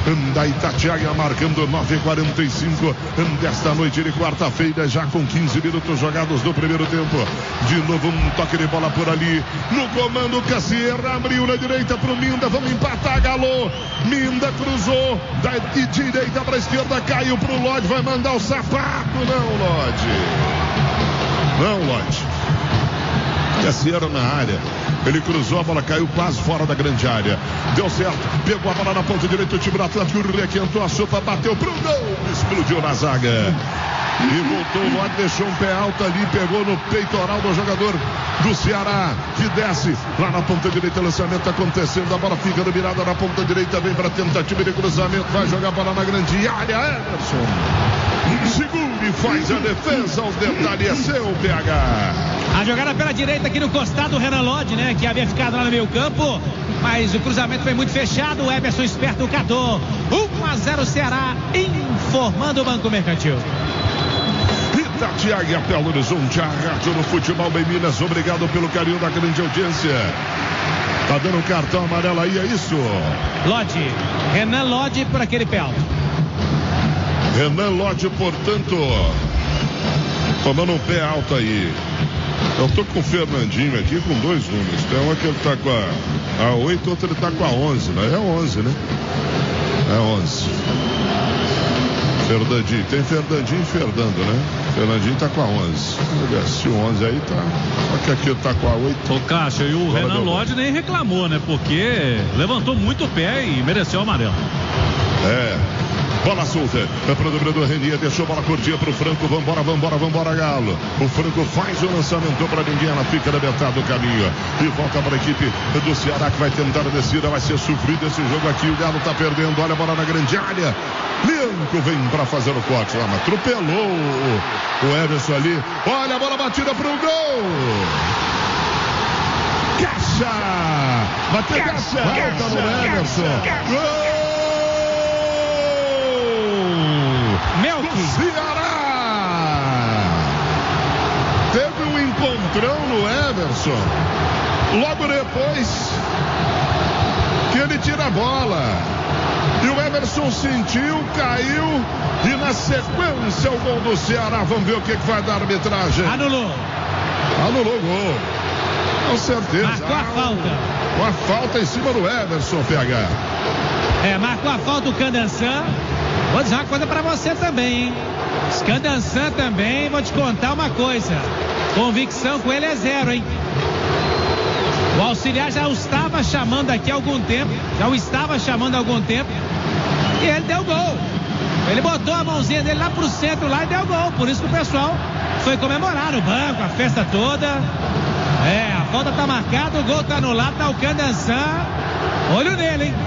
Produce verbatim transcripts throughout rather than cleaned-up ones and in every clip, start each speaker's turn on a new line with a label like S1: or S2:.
S1: da Itatiaia, marcando nove e quarenta e cinco desta noite de quarta-feira, já com quinze minutos jogados no primeiro tempo. De novo um toque de bola por ali, no comando Cassierra, abriu na direita pro Minda, vamos empatar, Galo. Minda cruzou da de direita para esquerda, caiu pro Lodge, vai mandar o sapato, não, Lodge. Não, Lodge. Cassierra na área, ele cruzou, a bola caiu quase fora da grande área, deu certo, pegou a bola na ponta direita, o time do Atlético requentou a sopa, bateu pro gol, explodiu na zaga e voltou o Lodge, deixou um pé alto ali, pegou no peitoral do jogador do Ceará, que desce lá na ponta direita, lançamento acontecendo, a bola fica virada na ponta direita, vem para tentativa de cruzamento, vai jogar a bola na grande área, Everson segura e faz a defesa, o detalhe é seu, P H.
S2: A jogada pela direita aqui no costado, o Renan Lodge, né, que havia ficado lá no meio campo, mas o cruzamento foi muito fechado, o Everson esperto catou. um a zero Ceará, informando o Banco Mercantil.
S1: Itatiaia, Belo Horizonte, a rádio no futebol em Minas, obrigado pelo carinho da grande audiência. Tá dando um cartão amarelo aí, é isso?
S2: Lodge, Renan Lodge por aquele pé alto.
S1: Renan Lodge, portanto, tomando um pé alto aí. Eu tô com o Fernandinho aqui com dois números. Tem uma que ele tá com a, a oito, outra ele tá com a onze, né? É onze, né? É onze. Fernandinho, tem Fernandinho e Fernando, né? Fernandinho tá com a onze. Se o onze aí tá. Só que aqui tá com a oito.
S3: Ô, Caixa, e o Renan Lodge nem reclamou, né? Porque levantou muito o pé e mereceu o amarelo.
S1: É. Bola solta, é para o dobrador Renier, deixou a bola curtinha para o Franco, vambora, vambora, vambora, Galo. O Franco faz o lançamento para ninguém, ela fica na metade do caminho e volta para a equipe do Ceará, que vai tentar a descida, vai ser sofrido esse jogo aqui, o Galo tá perdendo, olha a bola na grande área, Lianco vem para fazer o corte, lá, mas atropelou o, o Everson ali, olha a bola batida para o gol. Caixa, bateu Caixa, volta no Everson, gol!
S2: Melk.
S1: Ceará teve um encontrão no Everson, logo depois que ele tira a bola e o Everson sentiu, caiu e na sequência o gol do Ceará. Vamos ver o que, que vai dar a arbitragem.
S2: Anulou.
S1: Anulou o gol, com certeza.
S2: Marcou a falta.
S1: Uma falta em cima do Everson, P H.
S2: É, marcou a falta o Candançã. Vou dizer uma coisa pra você também, hein? Candançã também, vou te contar uma coisa. Convicção com ele é zero, hein? O auxiliar já o estava chamando aqui há algum tempo. Já o estava chamando há algum tempo. E ele deu gol. Ele botou a mãozinha dele lá pro centro lá e deu gol. Por isso que o pessoal foi comemorar no banco, a festa toda. É, a falta tá marcada, o gol tá anulado, tá o Candançã. Olho nele, hein?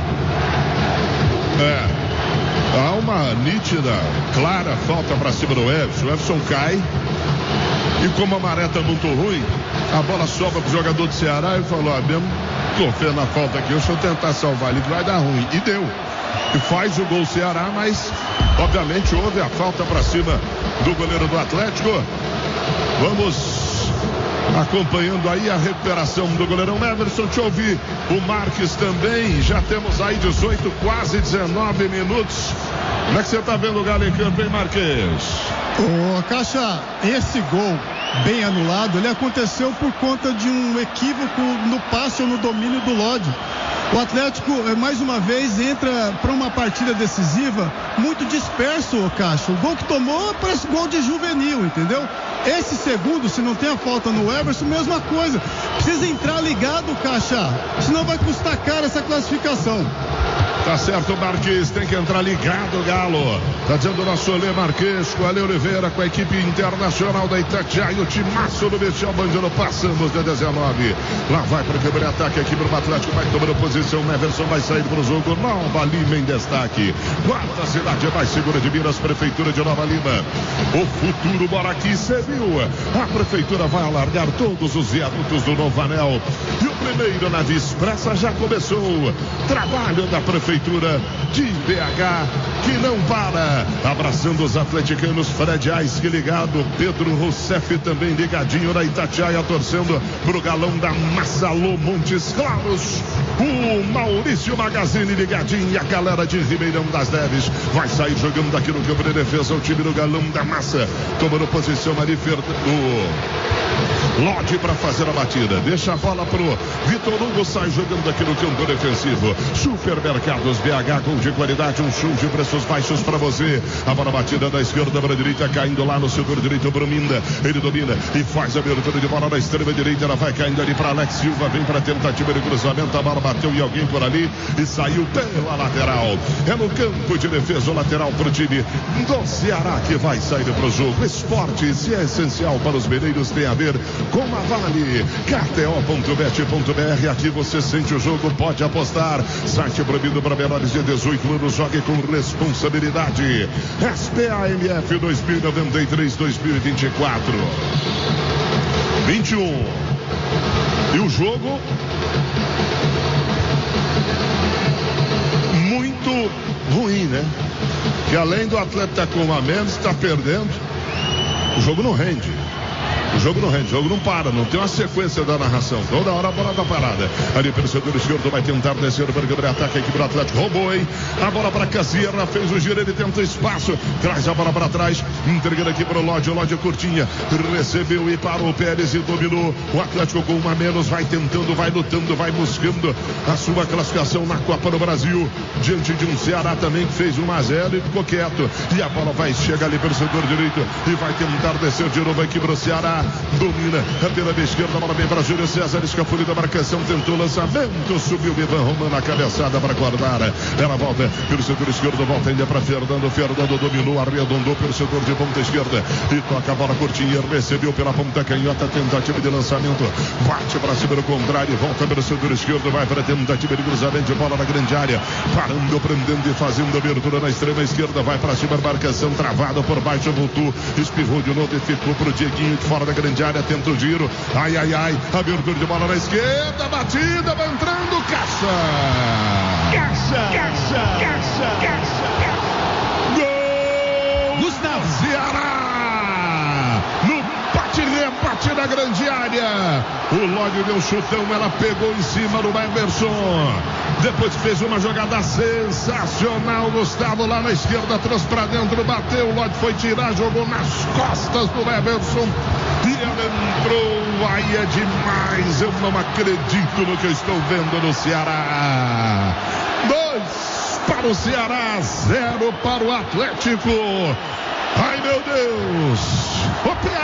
S1: É. Há uma nítida, clara falta para cima do Everson. O Everson cai. E como a maré tá muito ruim, a bola sobra pro jogador do Ceará e falou: ah, mesmo tô fazendo a falta aqui, deixa eu tentar salvar ali, que vai dar ruim. E deu. E faz o gol o Ceará, mas obviamente houve a falta para cima do goleiro do Atlético. Vamos acompanhando aí a recuperação do goleirão Everson. Deixa eu ouvir o Marques também. Já temos aí dezoito, quase dezenove minutos. Como é que você tá vendo o Galo em campo, hein, Marques?
S4: Ô, Caixa, esse gol bem anulado, ele aconteceu por conta de um equívoco no passe ou no domínio do Lodge. O Atlético, mais uma vez, entra para uma partida decisiva muito disperso, o Caixa. O gol que tomou parece gol de juvenil, entendeu? Esse segundo, se não tem a falta no Everson, mesma coisa. Precisa entrar ligado, Caixa, senão vai custar caro essa classificação.
S1: Tá certo, Marques, tem que entrar ligado, Galo. Tá dizendo o nosso Lê Marques, com a Lê Oliveira, com a equipe internacional da Itatiaia, o timaço do Michel Bandiano, passamos de dezenove. Lá vai para quebrar ataque, a equipe do Atlético vai tomando posição, Everson vai sair pro jogo, Nova Lima em destaque. Quarta cidade mais segura de Minas, Prefeitura de Nova Lima. O futuro mora aqui, você viu? A Prefeitura vai alargar todos os viadutos do Novo Anel. E o primeiro na Via Expressa já começou. Trabalho da Prefeitura de B H que não para. Abraçando os atleticanos, Fred Aiski ligado, Pedro Rousseff também ligadinho na Itatiaia, torcendo pro galão da Massa Alô Montes Claros. O Maurício Magazine ligadinho e a galera de Ribeirão das Neves vai sair jogando daqui no campo de defesa o time do galão da Massa. Tomando posição ali, o Lodi para fazer a batida. Deixa a bola pro Vitor Hugo, sai jogando aqui no campo defensivo. Supermercados B H, com de qualidade, um show de preços baixos para você. A bola batida da esquerda para a direita, caindo lá no setor direito, Bruminda. Ele domina e faz a abertura de bola na extrema direita. Ela vai caindo ali para Alex Silva, vem para a tentativa de cruzamento. A bola bateu em alguém por ali e saiu pela lateral. É no campo de defesa, o lateral para o time do Ceará que vai sair para o jogo. Esporte, se é essencial para os mineiros, tem a ver com a Vale. K T O ponto bet ponto B R, aqui você sente o jogo, pode apostar. Site proibido para menores de dezoito anos, jogue com responsabilidade. S P A M F dois mil e noventa e três, dois mil e vinte e quatro. vinte e um. E o jogo muito ruim, né? Que além do atleta com uma menos, está perdendo. O jogo não rende. O jogo não rende, o jogo não para, não tem uma sequência da narração. Toda hora a bola tá parada. Ali pelo setor esquerdo vai tentar descer para o câmera ataque. A equipe do Atlético roubou, hein? A bola para Casierra, fez o giro, ele tenta espaço. Traz a bola para trás, entregando aqui para o Lodi. O Lodi curtinha, recebeu e parou o Pérez e dominou. O Atlético com uma a menos, vai tentando, vai lutando, vai buscando a sua classificação na Copa do Brasil. Diante de um Ceará também que fez um a zero e ficou quieto. E a bola vai chegar ali pelo setor direito e vai tentar descer de novo aqui para o Ceará. Domina a pela esquerda, a bola vem para Júlio César, escapuliu da marcação, tentou lançamento, subiu Ivan Romano, a cabeçada para guardar. Ela volta pelo setor esquerdo, volta ainda para Fernando. Fernando dominou, arredondou pelo setor de ponta esquerda e toca a bola curtinha, recebeu pela ponta canhota, tentativa de lançamento, bate para cima do contrário, volta pelo setor esquerdo, vai para a tentativa de cruzamento de bola na grande área, parando, prendendo e fazendo abertura na extrema esquerda, vai para cima, marcação travada por baixo, voltou, espirrou de novo e ficou pro Dieguinho de fora da grande área, tenta o giro, ai, ai, ai, abertura de bola na esquerda, batida, vai entrando, caixa, caixa, caixa, caixa, caixa, gol,
S2: Gustavo
S1: Ceará, no bate-rebate na grande área, o Lodi deu um chutão, ela pegou em cima do Everson, depois fez uma jogada sensacional, Gustavo, lá na esquerda, trouxe pra dentro, bateu, o Lodi foi tirar, jogou nas costas do Everson, e ela entrou, aí é demais, eu não acredito no que eu estou vendo no Ceará. Dois para o Ceará, zero para o Atlético. Ai, meu Deus, o P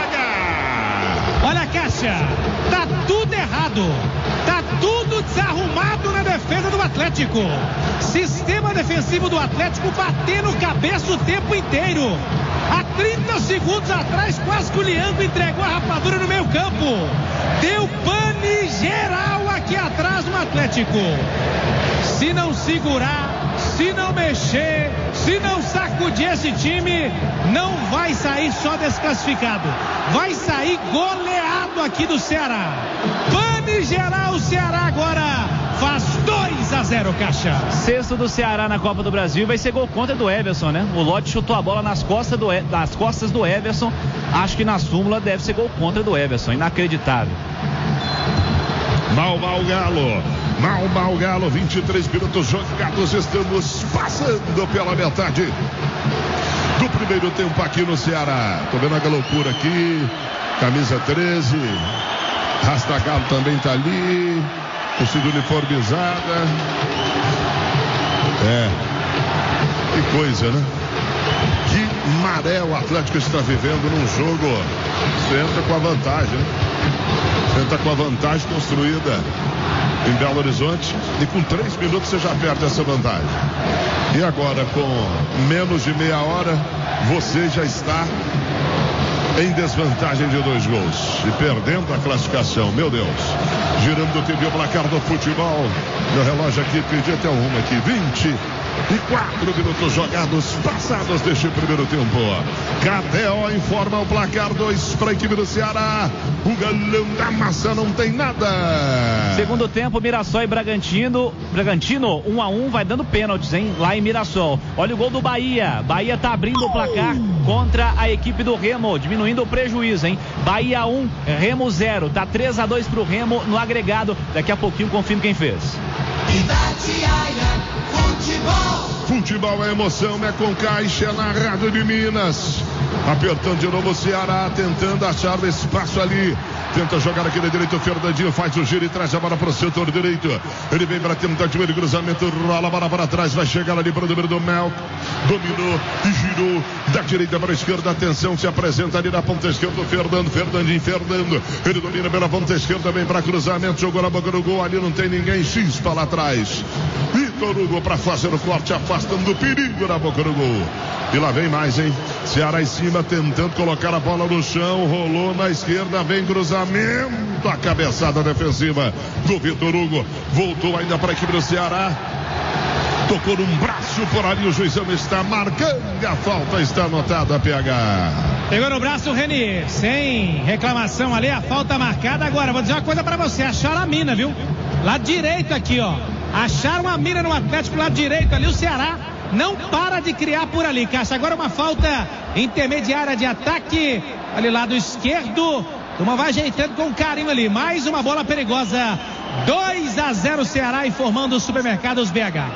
S1: H.
S2: Olha a caixa, tá tudo errado, tá tudo desarrumado na defesa do Atlético. Sistema defensivo do Atlético batendo cabeça o tempo inteiro. Há trinta segundos atrás, quase que o Liango entregou a rapadura no meio campo. Deu pane geral aqui atrás no Atlético. Se não segurar, se não mexer, se não sacudir esse time, não vai sair só desclassificado. Vai sair goleado aqui do Ceará. Pane geral, o Ceará agora faz dois a zero, Caixa.
S5: Sexto do Ceará na Copa do Brasil, vai ser gol contra do Everson, né? O Lodi chutou a bola nas costas do, nas costas do Everson. Acho que na súmula deve ser gol contra do Everson. Inacreditável.
S1: Mal, mal, Galo. Mal, mal, Galo. vinte e três minutos jogados. Estamos passando pela metade do primeiro tempo aqui no Ceará. Tô vendo a loucura aqui. Camisa treze. Rasta Galo também tá ali. Torcida uniformizada. É. Que coisa, né? Que maré o Atlético está vivendo num jogo. Você entra com a vantagem, né? Você entra com a vantagem construída em Belo Horizonte e com três minutos você já perde essa vantagem. E agora, com menos de meia hora, você já está em desvantagem de dois gols e perdendo a classificação. Meu Deus. Girando o T V, o placar do futebol. Meu relógio aqui, pedi até uma aqui. vinte e quatro minutos jogados, passados deste primeiro tempo. K T O informa o placar, dois para a equipe do Ceará. O galão da massa não tem nada.
S5: Segundo tempo, Mirassol e Bragantino. Bragantino, um a um, vai dando pênaltis, hein? Lá em Mirassol. Olha o gol do Bahia. Bahia tá abrindo o placar contra a equipe do Remo, diminuindo o prejuízo, hein? Bahia um, Remo zero. Tá três a dois pro Remo no agregado. Daqui a pouquinho confirmo quem fez.
S1: Futebol. Futebol é emoção, é com Caixa, é na Rádio de Minas. Apertando de novo o Ceará, tentando achar o espaço ali. Tenta jogar aqui na direita, o Fernandinho faz o giro e traz a bola para o setor direito. Ele vem para tentar de meio cruzamento, rola a bola para trás, vai chegar ali para o número do Mel. Dominou e girou da direita para a esquerda. Atenção, se apresenta ali na ponta esquerda o Fernando, Fernandinho, Fernando. Ele domina pela ponta esquerda, vem para cruzamento, jogou na boca do gol, ali não tem ninguém, chispa lá atrás. Vitor Hugo para fazer o corte, afastando o perigo na boca do gol. E lá vem mais, hein? Ceará em cima, tentando colocar a bola no chão, rolou na esquerda, vem cruzamento, a cabeçada defensiva do Vitor Hugo, voltou ainda para a equipe do Ceará, tocou num braço por ali, o juizão está marcando, a falta está anotada, P H.
S2: Pegou no braço o Reni, sem reclamação ali, a falta marcada. Agora, vou dizer uma coisa pra você, acharam a mina, viu? Lado direito aqui, ó, acharam a mina no Atlético, lado direito ali, o Ceará não para de criar por ali, Caixa. Agora uma falta intermediária de ataque, ali lado esquerdo, uma vai ajeitando com carinho ali, mais uma bola perigosa, dois a zero Ceará, informando os supermercados B H.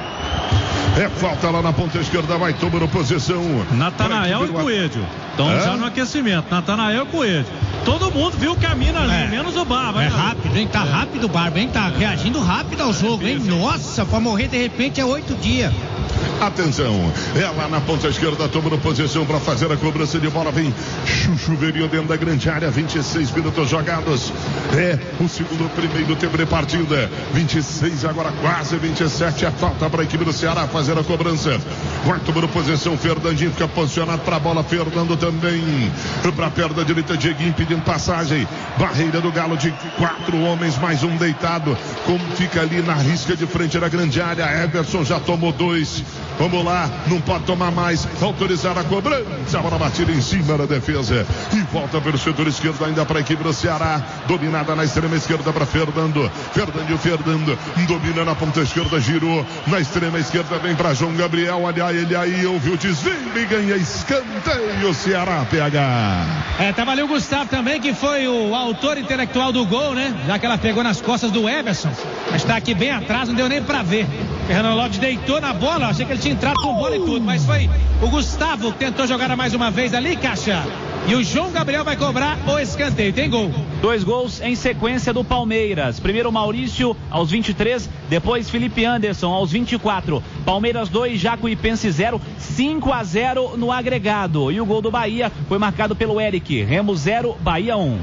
S1: É falta lá na ponta esquerda, vai tomando posição.
S3: Natanael e Coelho. Estão é? já no aquecimento. Natanael e Coelho. Todo mundo viu o caminho ali, é. menos o Barba.
S6: É rápido, hein? Tá rápido o Barba, hein? Tá reagindo rápido ao jogo, hein? Nossa, pra morrer de repente é oito dias.
S1: Atenção, é lá na ponta esquerda, tomando posição para fazer a cobrança de bola. Vem Chuchuverinho dentro da grande área, vinte e seis minutos jogados. É o segundo, primeiro tempo de partida. vinte e seis, agora quase vinte e sete. A falta para a equipe do Ceará fazer a cobrança. Vai tomando posição, Fernandinho fica posicionado para a bola. Fernando também para a perna direita, Dieguinho pedindo passagem. Barreira do Galo de quatro homens, mais um deitado. Como fica ali na risca de frente da grande área. Everson já tomou dois. Vamos lá, não pode tomar mais. Autorizar a cobrança. A bola batida em cima da defesa. E volta pelo setor esquerdo ainda para a equipe do Ceará. Dominada na extrema esquerda para Fernando. Fernando, Fernando. Domina na ponta esquerda, girou. Na extrema esquerda vem para João Gabriel. Olha ele aí, ouviu o desvio e ganha escanteio. Ceará, P H.
S2: É, tava ali o Gustavo também, que foi o autor intelectual do gol, né? Já que ela pegou nas costas do Everson. Mas tá aqui bem atrás, não deu nem pra ver. Fernando Lopes deitou na bola, achei que ele tinha entrado com bola e tudo, mas foi o Gustavo que tentou jogar mais uma vez ali, Caixa. E o João Gabriel vai cobrar o escanteio, tem gol.
S5: Dois gols em sequência do Palmeiras. Primeiro Maurício aos vinte e três, depois Felipe Anderson aos vinte e quatro. Palmeiras dois, Jacuipense zero, cinco a zero no agregado. E o gol do Bahia foi marcado pelo Eric. Remo zero, Bahia um.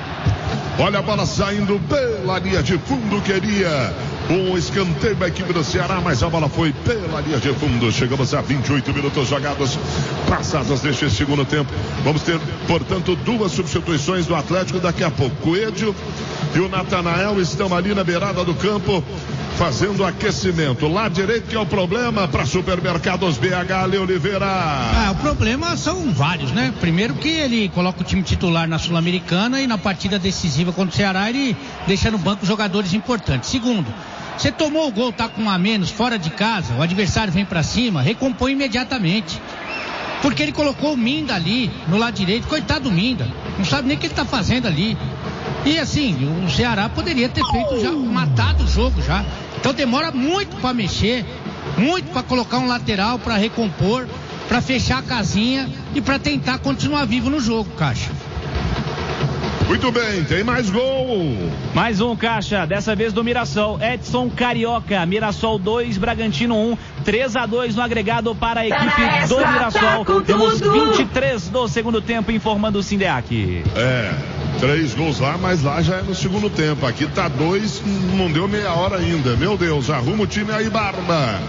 S1: Olha a bola saindo pela linha de fundo, queria um escanteio da equipe do Ceará, mas a bola foi pela linha de fundo. Chegamos a vinte e oito minutos jogados, passados deste segundo tempo. Vamos ter, portanto, duas substituições do Atlético daqui a pouco. Coelho e o Natanael estão ali na beirada do campo, fazendo aquecimento. Lá direito que é o problema para Supermercados B H, Ale Oliveira.
S6: Ah, o problema são vários, né? Primeiro que ele coloca o time titular na Sul-Americana e na partida decisiva contra o Ceará ele deixa no banco jogadores importantes. Segundo, você tomou o gol, tá com um a menos, fora de casa, o adversário vem para cima, recompõe imediatamente. Porque ele colocou o Minda ali, no lado direito, coitado do Minda, não sabe nem o que ele tá fazendo ali. E assim, o Ceará poderia ter feito já, matado o jogo já. Então demora muito para mexer, muito para colocar um lateral, para recompor, para fechar a casinha e para tentar continuar vivo no jogo, Caixa.
S1: Muito bem, tem mais gol.
S5: Mais um, Caixa, dessa vez do Mirassol. Edson Carioca, Mirassol dois, Bragantino um, três a dois no agregado para a equipe do Mirassol. Temos vinte e três do segundo tempo, informando o Sindeac.
S1: É, três gols lá, mas lá já é no segundo tempo. Aqui tá dois, não deu meia hora ainda. Meu Deus, arruma o time aí, Barba.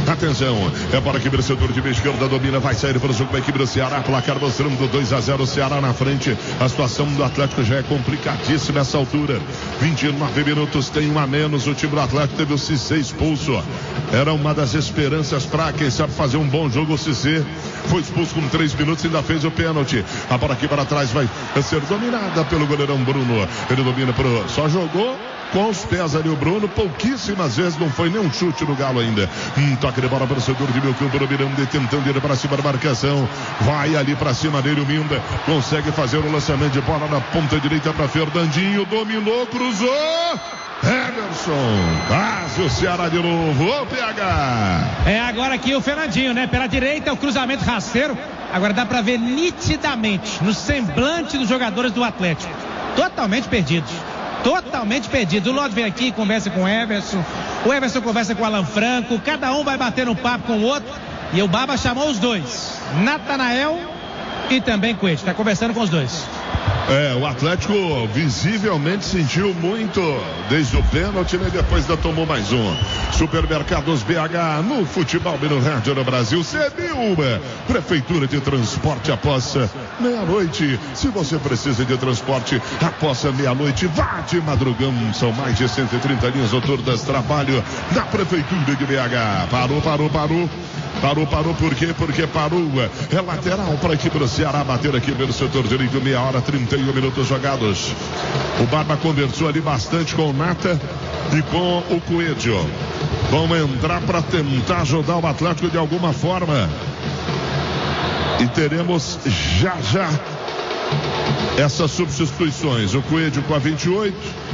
S1: Atenção, é para que o vencedor de meia esquerda domina, vai sair para o jogo da equipe do Ceará, placar mostrando dois a zero, o Ceará na frente. A situação do Atlético já é complicadíssima nessa altura. vinte e nove minutos, tem um a menos, o time do Atlético teve o Cissé expulso. Era uma das esperanças para, quem sabe, fazer um bom jogo. O Cissé foi expulso com três minutos e ainda fez o pênalti. A bola aqui para trás vai ser dominada pelo goleirão Bruno. Ele domina pro, só jogou com os pés ali o Bruno, pouquíssimas vezes, não foi nem um chute no Galo ainda. Um toque de bola para o setor de meio campo, dominando e tentando ir para cima da marcação. Vai ali para cima dele o Minda, consegue fazer o lançamento de bola na ponta direita para Fernandinho, dominou, cruzou. Emerson, quase o Ceará de novo. Ô, P H.
S2: É agora aqui o Fernandinho, né? Pela direita, o cruzamento rasteiro. Agora dá para ver nitidamente no semblante dos jogadores do Atlético, totalmente perdidos. Totalmente perdido. O Lodi vem aqui, conversa com o Everson. O Everson conversa com o Alan Franco. Cada um vai bater um papo com o outro. E o Baba chamou os dois, Natanael e também Coelho. Está conversando com os dois.
S1: É, o Atlético visivelmente sentiu muito desde o pênalti, né? Depois ainda tomou mais um. Supermercados B H no futebol no rádio no Brasil. Sebilba, Prefeitura de Transporte após meia-noite. Se você precisa de transporte após meia-noite, vá de madrugão. São mais de cento e trinta linhas noturnas de trabalho da Prefeitura de B H. Parou, parou, parou. Parou, parou, por quê? Porque parou. É lateral para a equipe do Ceará bater aqui pelo setor direito, meia hora, trinta e um minutos jogados. O Barba conversou ali bastante com o Nata e com o Coelho. Vão entrar para tentar ajudar o Atlético de alguma forma. E teremos já já essas substituições. O Coelho com a vinte e oito.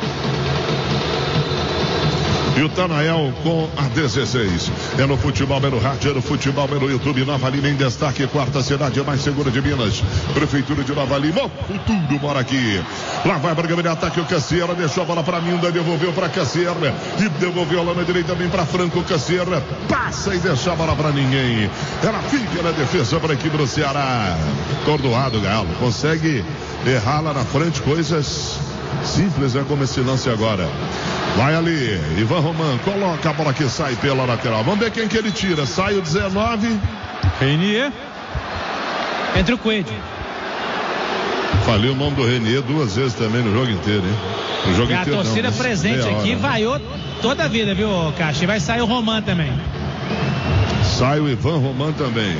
S1: E o Tanael com a dezesseis. É no futebol, é no rádio, é no futebol, é no YouTube. Nova Lima em destaque, quarta cidade mais segura de Minas. Prefeitura de Nova Lima, o futuro mora aqui. Lá vai para o grande ataque o Cassiera, deixou a bola para Minda, devolveu para Cassiera e devolveu lá na direita também para Franco. Cassiera passa e deixa a bola para ninguém. Ela fica na defesa para a equipe do Ceará. Tordoado, Galo, consegue errar lá na frente, coisas simples, né? Como esse lance agora. Vai ali, Ivan Roman, coloca a bola que sai pela lateral. Vamos ver quem que ele tira. Sai o dezenove.
S3: Renier.
S2: Entre o Coelho.
S1: Falei o nome do Renier duas vezes também no jogo inteiro, hein? No jogo
S2: e
S1: inteiro,
S2: a torcida
S1: não,
S2: presente
S1: hora,
S2: aqui
S1: né?
S2: vaiou toda a vida, viu, Caixa? E vai sair o Roman também.
S1: Sai o Ivan Roman também.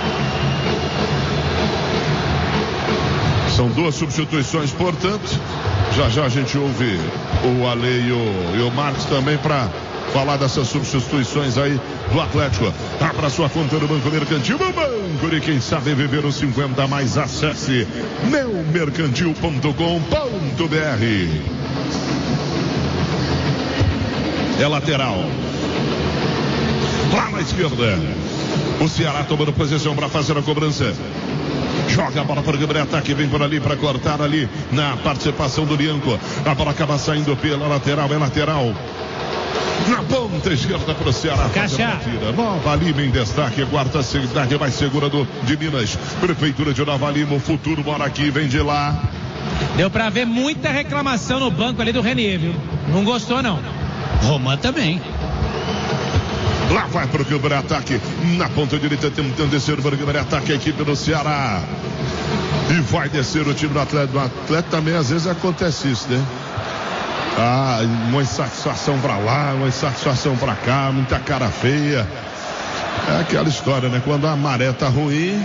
S1: São duas substituições, portanto. Já já a gente ouve o Ale e o, e o Marcos também para falar dessas substituições aí do Atlético. Abra sua conta no Banco Mercantil, o banco de quem sabe viver os cinquenta mais. Acesse meu mercantil ponto com ponto b r. É lateral. Lá na esquerda. O Ceará tomando posição para fazer a cobrança. Joga a bola para o grande ataque, vem por ali para cortar ali na participação do Bianco. A bola acaba saindo pela lateral, é lateral. Na ponta esquerda para o Ceará.
S2: Caixa.
S1: Nova Lima em destaque, quarta cidade mais segura do, de Minas. Prefeitura de Nova Lima, o futuro mora aqui, vem de lá.
S2: Deu para ver muita reclamação no banco ali do Renier, viu? Não gostou, não.
S6: Roman também.
S1: Lá vai para o câmara ataque. Na ponta direita tentando descer para o câmara ataque a equipe do Ceará. E vai descer o time do Atlético. Do Atlético também às vezes acontece isso, né? Ah, uma insatisfação para lá, uma insatisfação para cá, muita cara feia. É aquela história, né? Quando a maré tá ruim,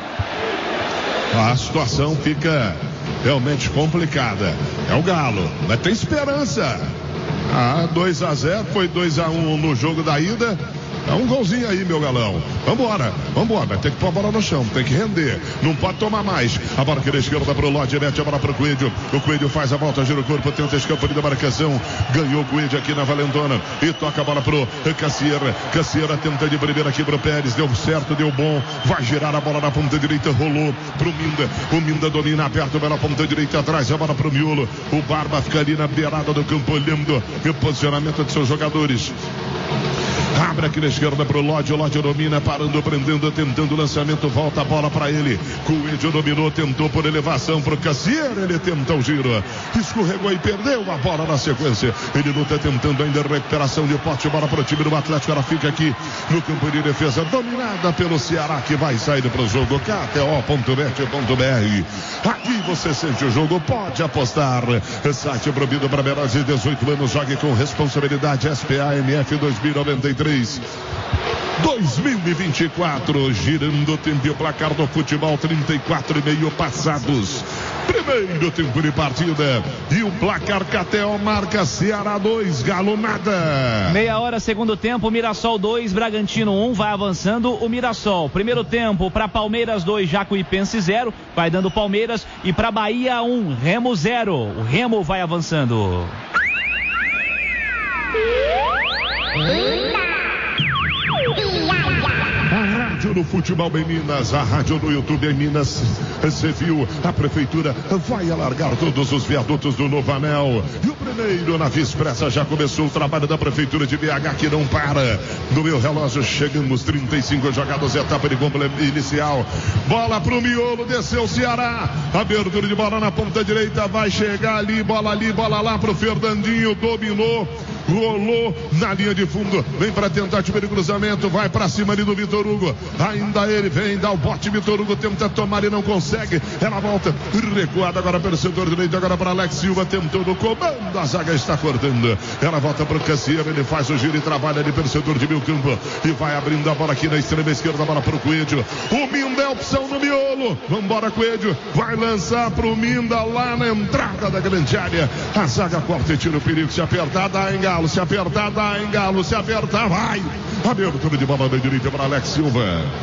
S1: a situação fica realmente complicada. É o Galo, mas tem esperança. Ah, dois a zero, foi dois a um no jogo da ida. É um golzinho aí, meu galão. Vambora, vambora. Tem que pôr a bola no chão, tem que render. Não pode tomar mais. A bola que ele esquerda para o Lodi, mete a bola para o Coelho. O Coelho faz a volta, gira o corpo, tenta escapar da marcação. Ganhou o Coelho aqui na Valentona. E toca a bola para o Cassiera. Cassiera tenta de primeira aqui para o Pérez. Deu certo, deu bom. Vai girar a bola na ponta direita, rolou para o Minda. O Minda domina aberto pela ponta direita atrás. A bola para o Miolo. O Barba fica ali na beirada do campo, olhando o posicionamento de seus jogadores. Abre aqui na esquerda pro Lodge. O Lodge domina, parando, prendendo, tentando o lançamento. Volta a bola para ele. Coelho dominou, tentou por elevação pro Cassier. Ele tenta o giro. Escorregou e perdeu a bola na sequência. Ele luta tentando ainda recuperação de pote. Bola para o time do Atlético. Ela fica aqui no campo de defesa, dominada pelo Ceará, que vai sair para o jogo. K T O ponto bet ponto B R. Aqui você sente o jogo, pode apostar. Site proibido para menores de dezoito anos. Jogue com responsabilidade. S P A M F dois mil e noventa e três. dois mil e vinte e quatro, girando o tempo e o placar do futebol, trinta e quatro e meio passados. Primeiro tempo de partida e o placar K T O marca Ceará dois, Galo nada.
S5: Meia hora, segundo tempo, Mirassol dois, Bragantino um, vai avançando o Mirassol. Primeiro tempo para Palmeiras dois, Jacuipense zero, vai dando Palmeiras, e para Bahia um, Remo zero. O Remo vai avançando.
S1: A rádio do futebol em Minas, a rádio do YouTube em Minas. Você viu, a prefeitura vai alargar todos os viadutos do Novo Anel. E o primeiro na Via Expressa já começou o trabalho da prefeitura de B H, que não para. No meu relógio chegamos, trinta e cinco jogadas, etapa de gol inicial. Bola pro miolo, desceu o Ceará. Abertura de bola na ponta direita, vai chegar ali, bola ali, bola lá pro Fernandinho, dominou. Rolou na linha de fundo, vem para tentativa de cruzamento, vai para cima ali do Vitor Hugo, ainda ele vem, dá o bote, Vitor Hugo tenta tomar e não consegue, ela volta, recuada agora pelo setor direito, agora para Alex Silva, tentou no comando, a zaga está cortando, ela volta para o Cassiano, ele faz o giro e trabalha ali pelo setor de meio campo, e vai abrindo a bola aqui na extrema esquerda, a bola para o Coelho, o Minda é opção no miolo, vambora Coelho, vai lançar para o Minda lá na entrada da grande área, a zaga corta e tira o perigo, se apertar, dá enganar. Se apertar, dá em Galo, se apertar, vai. Abertura de bola da direita para Alex Silva.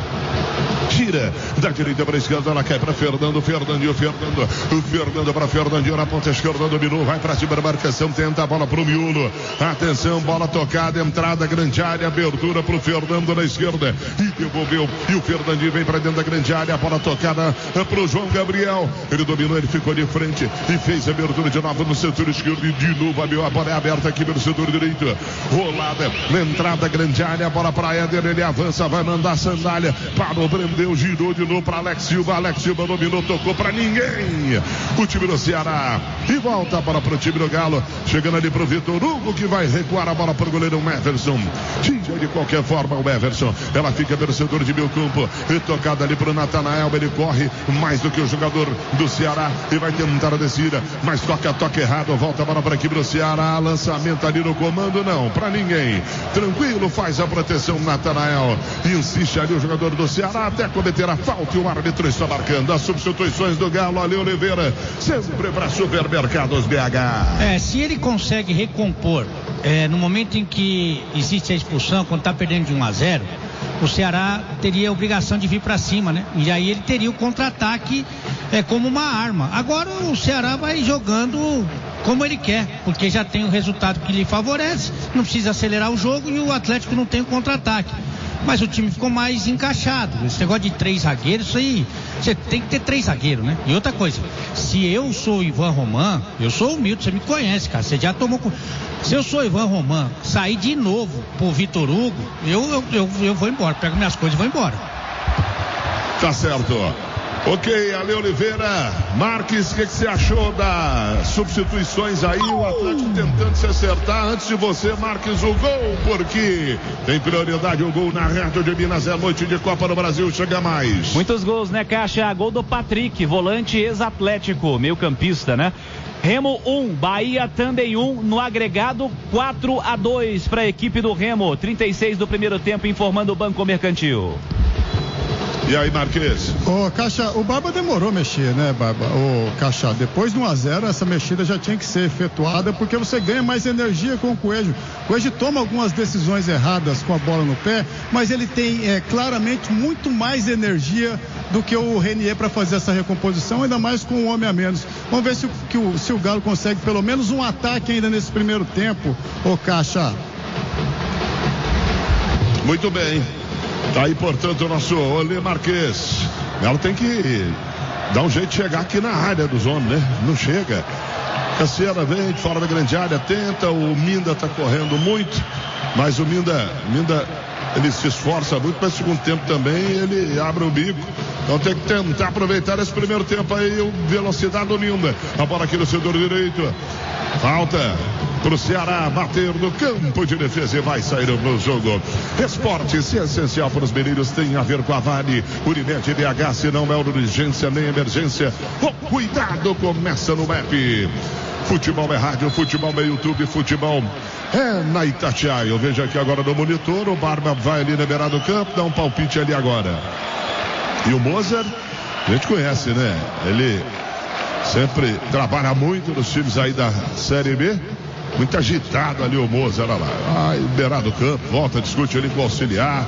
S1: Tira da direita para a esquerda, ela cai para Fernando, Fernandinho, Fernando, o Fernando para Fernandinho na ponta esquerda, dominou, vai para cima da marcação, tenta a bola para o miolo. Atenção, bola tocada, entrada, grande área, abertura para o Fernando na esquerda e devolveu. E o Fernandinho vem para dentro da grande área, a bola tocada para o João Gabriel. Ele dominou, ele ficou de frente e fez a abertura de novo no setor esquerdo e de novo a bola é aberta aqui pelo setor direito. Rolada, na entrada, grande área, a bola para Éder, ele avança, vai mandar a sandália, parou, prendeu, girou de novo para Alex Silva, Alex Silva dominou, tocou para ninguém. O time do Ceará e volta para o time do Galo, chegando ali para o Vitor Hugo, que vai recuar a bola para o goleiro Everson. Tira de qualquer forma o Everson, ela fica pelo setor de meio campo e tocada ali para o Natanael, ele corre mais do que o jogador do Ceará e vai tentar a descida, mas toca, toca errado, volta a bola para a equipe do Ceará, lançamento ali no comando, não, para ninguém, tranquilo, faz a proteção Natanael, insiste ali o jogador do Ceará até cometer a falta e o árbitro está marcando as substituições do Galo. Ali Oliveira, sempre para Supermercados B H.
S6: É, se ele consegue recompor é, no momento em que existe a expulsão, quando está perdendo de um a zero, o Ceará teria a obrigação de vir para cima, né? E aí ele teria o contra-ataque é, como uma arma. Agora o Ceará vai jogando como ele quer, porque já tem o resultado que lhe favorece, não precisa acelerar o jogo e o Atlético não tem o contra-ataque. Mas o time ficou mais encaixado. Esse negócio de três zagueiros, isso aí, você tem que ter três zagueiros, né? E outra coisa, se eu sou o Ivan Roman, eu sou humilde, você me conhece, cara, você já tomou... Se eu sou o Ivan Roman, sair de novo pro Vitor Hugo, eu, eu, eu, eu vou embora, pego minhas coisas e vou embora.
S1: Tá certo. Ok, Ale Oliveira, Marques, o que, que você achou das substituições aí? O Atlético tentando se acertar. Antes de você, Marques, o gol, porque tem prioridade o gol na Rádio de Minas. É noite de Copa do Brasil, chega mais.
S5: Muitos gols, né, Caixa? Gol do Patrick, volante ex-Atlético, meio campista, né? Remo um, Bahia também um, no agregado quatro a dois para a equipe do Remo. trinta e seis do primeiro tempo, informando o Banco Mercantil.
S1: E aí, Marques?
S4: Ô, Caixa, o Barba demorou a mexer, né, Barba? Ô, Caixa, depois de um a zero, essa mexida já tinha que ser efetuada, porque você ganha mais energia com o Coelho. O Coelho toma algumas decisões erradas com a bola no pé, mas ele tem é, claramente muito mais energia do que o Renier para fazer essa recomposição, ainda mais com um homem a menos. Vamos ver se, que o, se o Galo consegue pelo menos um ataque ainda nesse primeiro tempo, ô, Caixa.
S1: Muito bem. Tá aí, portanto, o nosso Olê Marques. Ela tem que dar um jeito de chegar aqui na área dos homens, né? Não chega. Cassiera vem de fora da grande área, tenta, o Minda está correndo muito, mas o Minda, Minda ele se esforça muito, mas no segundo tempo também ele abre o bico. Então tem que tentar aproveitar esse primeiro tempo aí, o velocidade do Minda. A bola aqui no setor direito. Falta pro Ceará bater no campo de defesa e vai sair pro jogo. Esporte, se é essencial para os meninos, tem a ver com a Vale. Unimed B H, se não é urgência nem emergência, o cuidado começa no M E P. Futebol é rádio, futebol é YouTube, futebol é na Itatiaia. Eu vejo aqui agora no monitor, o Barba vai ali na beirada do campo, dá um palpite ali agora. E o Mozart, a gente conhece, né? Ele sempre trabalha muito nos times aí da Série B. Muito agitado ali o Mozart, olha lá. Ai, beirado do campo, volta, discute ali com o auxiliar.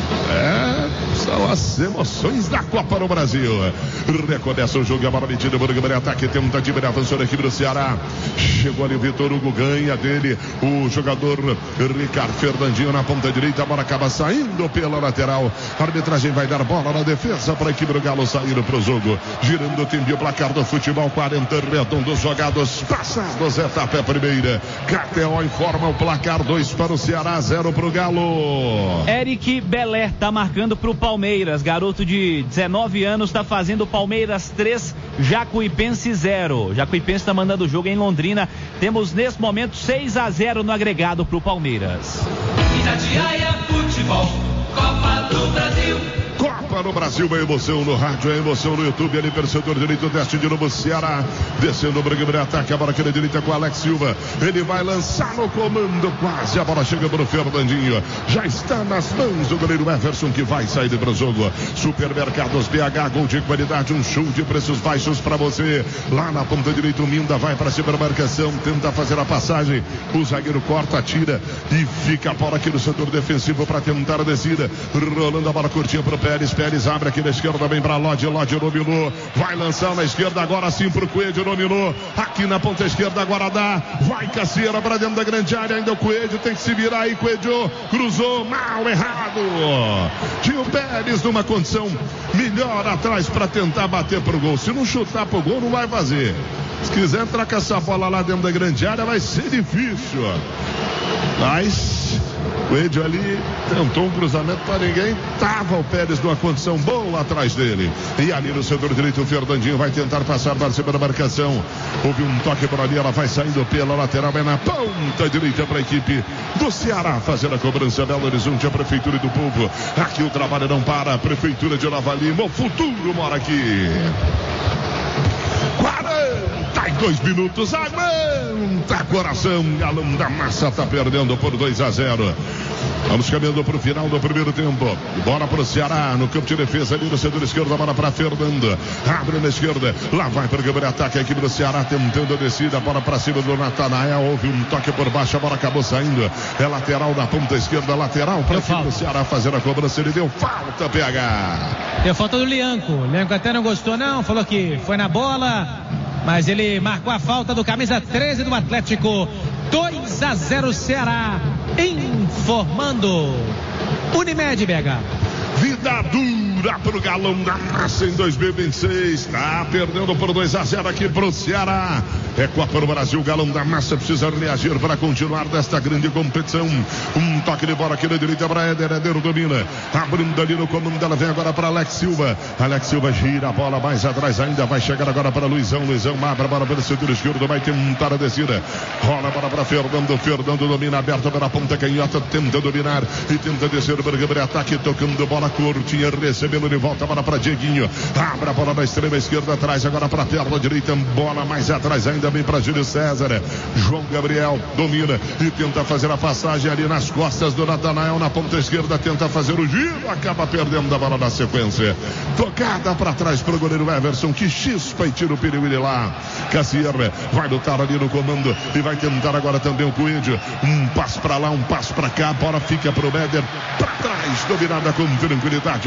S1: É, são as emoções da Copa no Brasil. Recomeça o jogo, a bola metida, o Burger ataque, tentativa de avanço da equipe do Ceará. Chegou ali o Vitor Hugo, ganha dele o jogador Ricardo Fernandinho na ponta direita, a bola acaba saindo pela lateral. A arbitragem vai dar bola na defesa para a equipe do Galo sair para o jogo. Girando o tempo, o placar do futebol, quarenta redondos jogados, passados, etapa primeira. K T O informa o placar, dois para o Ceará, zero para o Galo.
S5: Eric Belé tá marcando pro Palmeiras, garoto de dezenove anos, tá fazendo Palmeiras três, Jacuipense zero. Jacuipense tá mandando o jogo em Londrina. Temos nesse momento seis a zero no agregado pro Palmeiras.
S7: Itatiaia Futebol, Copa do Brasil.
S1: Copa no Brasil, a emoção no rádio, a emoção no YouTube, ali pelo setor direito, desce de novo Ceará, descendo o Bragantino de ataque, a bola aqui na direita com o Alex Silva, ele vai lançar no comando, quase, a bola chega para o Fernandinho, já está nas mãos do goleiro Everson, que vai sair para o jogo. Supermercados B H, gol de qualidade, um show de preços baixos para você, lá na ponta direita o Minda vai para cima da marcação, tenta fazer a passagem, o zagueiro corta, tira e fica a bola aqui no setor defensivo para tentar a descida, rolando a bola curtinha para o Pérez, Pérez abre aqui na esquerda, vem para Lodge, Lodge dominou, vai lançar na esquerda, agora sim pro Coelho, dominou, aqui na ponta esquerda, agora dá, vai Cassiera para dentro da grande área, ainda o Coelho tem que se virar aí, Coelho, cruzou, mal, errado, tinha o Pérez numa condição melhor atrás para tentar bater pro gol, se não chutar pro gol não vai fazer, se quiser entrar com essa bola lá dentro da grande área vai ser difícil, mas o Ed ali tentou um cruzamento para ninguém, tava o Pérez numa condição boa atrás dele, e ali no setor direito o Fernandinho vai tentar passar para cima da marcação, houve um toque por ali, ela vai saindo pela lateral, é na ponta direita para a equipe do Ceará, fazendo a cobrança, Belo Horizonte, a Prefeitura do Povo, aqui o trabalho não para, a Prefeitura de Nova Lima, o futuro mora aqui. quarenta e dois minutos, aguenta coração, Galão da Massa tá perdendo por dois a zero. Vamos caminhando para o final do primeiro tempo. Bola para o Ceará, no campo de defesa, ali no setor esquerdo, a bola para Fernando. Abre na esquerda, lá vai para o câmera ataque, a equipe do Ceará tentando a descida, a bola para cima do Natanael, houve um toque por baixo, a bola acabou saindo. É lateral na ponta esquerda, lateral para a equipe do Ceará fazer a cobrança, ele deu falta, P H.
S2: Deu falta do Lianco, o Lianco até não gostou não, falou que foi na bola, mas ele marcou a falta do camisa treze do Atlético. dois a zero Ceará, informando Unimed B H.
S1: Vida dura pro Galão da Massa em dois mil e vinte e seis. Tá perdendo por dois a zero aqui pro Ceará. É Copa do Brasil. O Galão da Massa precisa reagir para continuar desta grande competição. Um toque de bola aqui na direita para Éder. Éder domina. Abrindo ali no comando dela. Vem agora para Alex Silva. Alex Silva gira a bola mais atrás ainda. Vai chegar agora para Luizão. Luizão abre a bola pelo setor esquerdo. Vai tentar a descida. Rola a bola para Fernando. Fernando domina aberto pela ponta canhota. Tenta dominar e tenta descer para o ataque. Tocando bola curtinha, recebendo de volta a bola para Dieguinho, abre a bola na extrema esquerda atrás, agora para a perna direita, bola mais atrás ainda bem para Júlio César. João Gabriel domina e tenta fazer a passagem ali nas costas do Natanael, na ponta esquerda, tenta fazer o giro, acaba perdendo a bola na sequência, tocada para trás para o goleiro Everson, que chispa e tira o perigo de lá. Cassier vai lutar ali no comando e vai tentar agora também o Coelho, um passo para lá, um passo para cá, a bola fica para o Méder, para trás, dominada com tranquilidade, o goleiro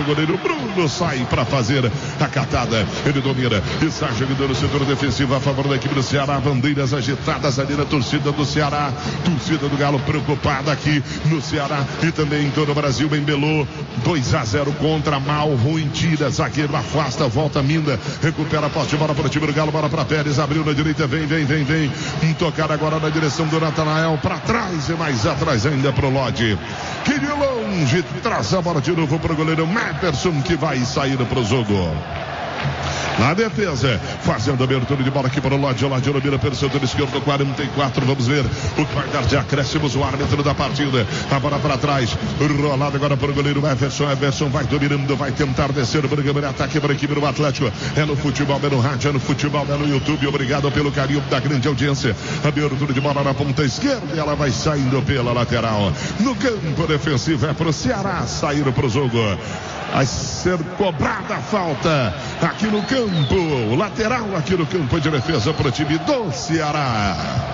S1: Bruno sai para fazer a catada. Ele domina. Está jogando no setor defensivo a favor da equipe do Ceará. Bandeiras agitadas ali na torcida do Ceará. Torcida do Galo preocupada aqui no Ceará e também em todo o Brasil. Embelou dois a zero contra Mal, ruim, tira, zagueiro afasta, volta, Minda, recupera a posse de bola para o time do Galo, bola para Pérez, abriu na direita, vem, vem, vem, vem, tocar agora na direção do Natanael, para trás e mais atrás ainda para o Lodge, que de longe traz a bola de novo para o goleiro Maperson, que vai sair para o jogo. Na defesa, fazendo a abertura de bola aqui para o Lodge. O Lodge domina pelo setor esquerdo, quarenta e quatro. Vamos ver o que vai dar de acréscimos. O árbitro da partida. A bola para trás. Rolado agora para o goleiro Everson. Everson vai dominando, vai tentar descer o programa de ataque para a equipe do Atlético. É no futebol, é no rádio, é no futebol, é no YouTube. Obrigado pelo carinho da grande audiência. Abertura de bola na ponta esquerda. E ela vai saindo pela lateral. No campo defensivo é para o Ceará sair para o jogo. Vai ser cobrada a falta aqui no campo. O lateral aqui no campo de defesa para o time do Ceará.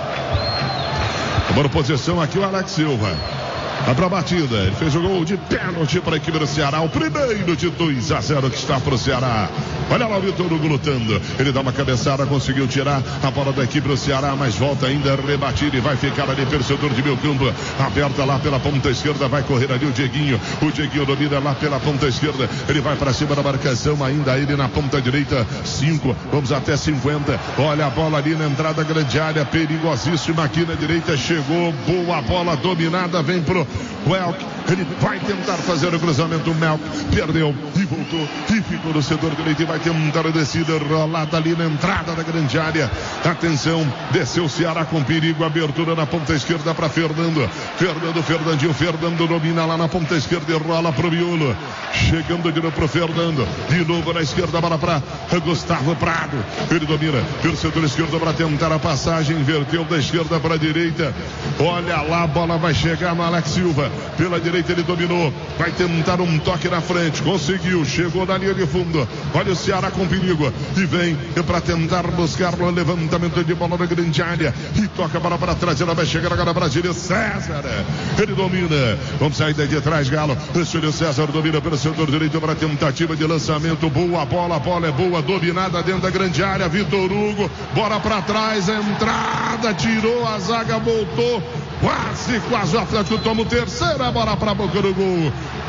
S1: Tomando posição aqui o Alex Silva. Vai para a batida. Ele fez o gol de pênalti para a equipe do Ceará. O primeiro de dois a zero que está para o Ceará. Olha lá o Vitor Hugo lutando. Ele dá uma cabeçada, conseguiu tirar a bola da equipe do Ceará, mas volta ainda rebatida e vai ficar ali pelo setor de meio campo. Aberta lá pela ponta esquerda. Vai correr ali o Dieguinho. O Dieguinho domina lá pela ponta esquerda. Ele vai para cima da marcação. Ainda ele na ponta direita. cinco. Vamos até cinquenta. Olha a bola ali na entrada grande área. Perigosíssima aqui na direita. Chegou. Boa bola dominada. Vem pro Welk, ele vai tentar fazer o cruzamento. O Melk perdeu e voltou e ficou no setor direito e vai tentar a descida rolada ali na entrada da grande área. Atenção, desceu o Ceará com perigo. Abertura na ponta esquerda para Fernando. Fernando, Fernandinho, Fernando domina lá na ponta esquerda e rola pro Miolo. Chegando de novo pro Fernando. De novo na esquerda, bola para Gustavo Prado. Ele domina pelo setor esquerdo para tentar a passagem. Inverteu da esquerda para a direita. Olha lá, a bola vai chegar no Alex Silva. Pela direita ele dominou. Vai tentar um toque na frente. Conseguiu. Chegou na linha de fundo. Olha o Ceará com perigo. E vem para tentar buscar o levantamento de bola na grande área. E toca a bola para trás. Ela vai chegar agora para Júlio César. Ele domina. Vamos sair daí de trás, Galo. Júlio César domina pelo setor direito para tentativa de lançamento. Boa bola. A bola é boa. Dominada dentro da grande área. Vitor Hugo. Bola para trás. Entrada. Tirou a zaga. Voltou. Quase, quase o Atlético toma o terceira bola para a boca do gol.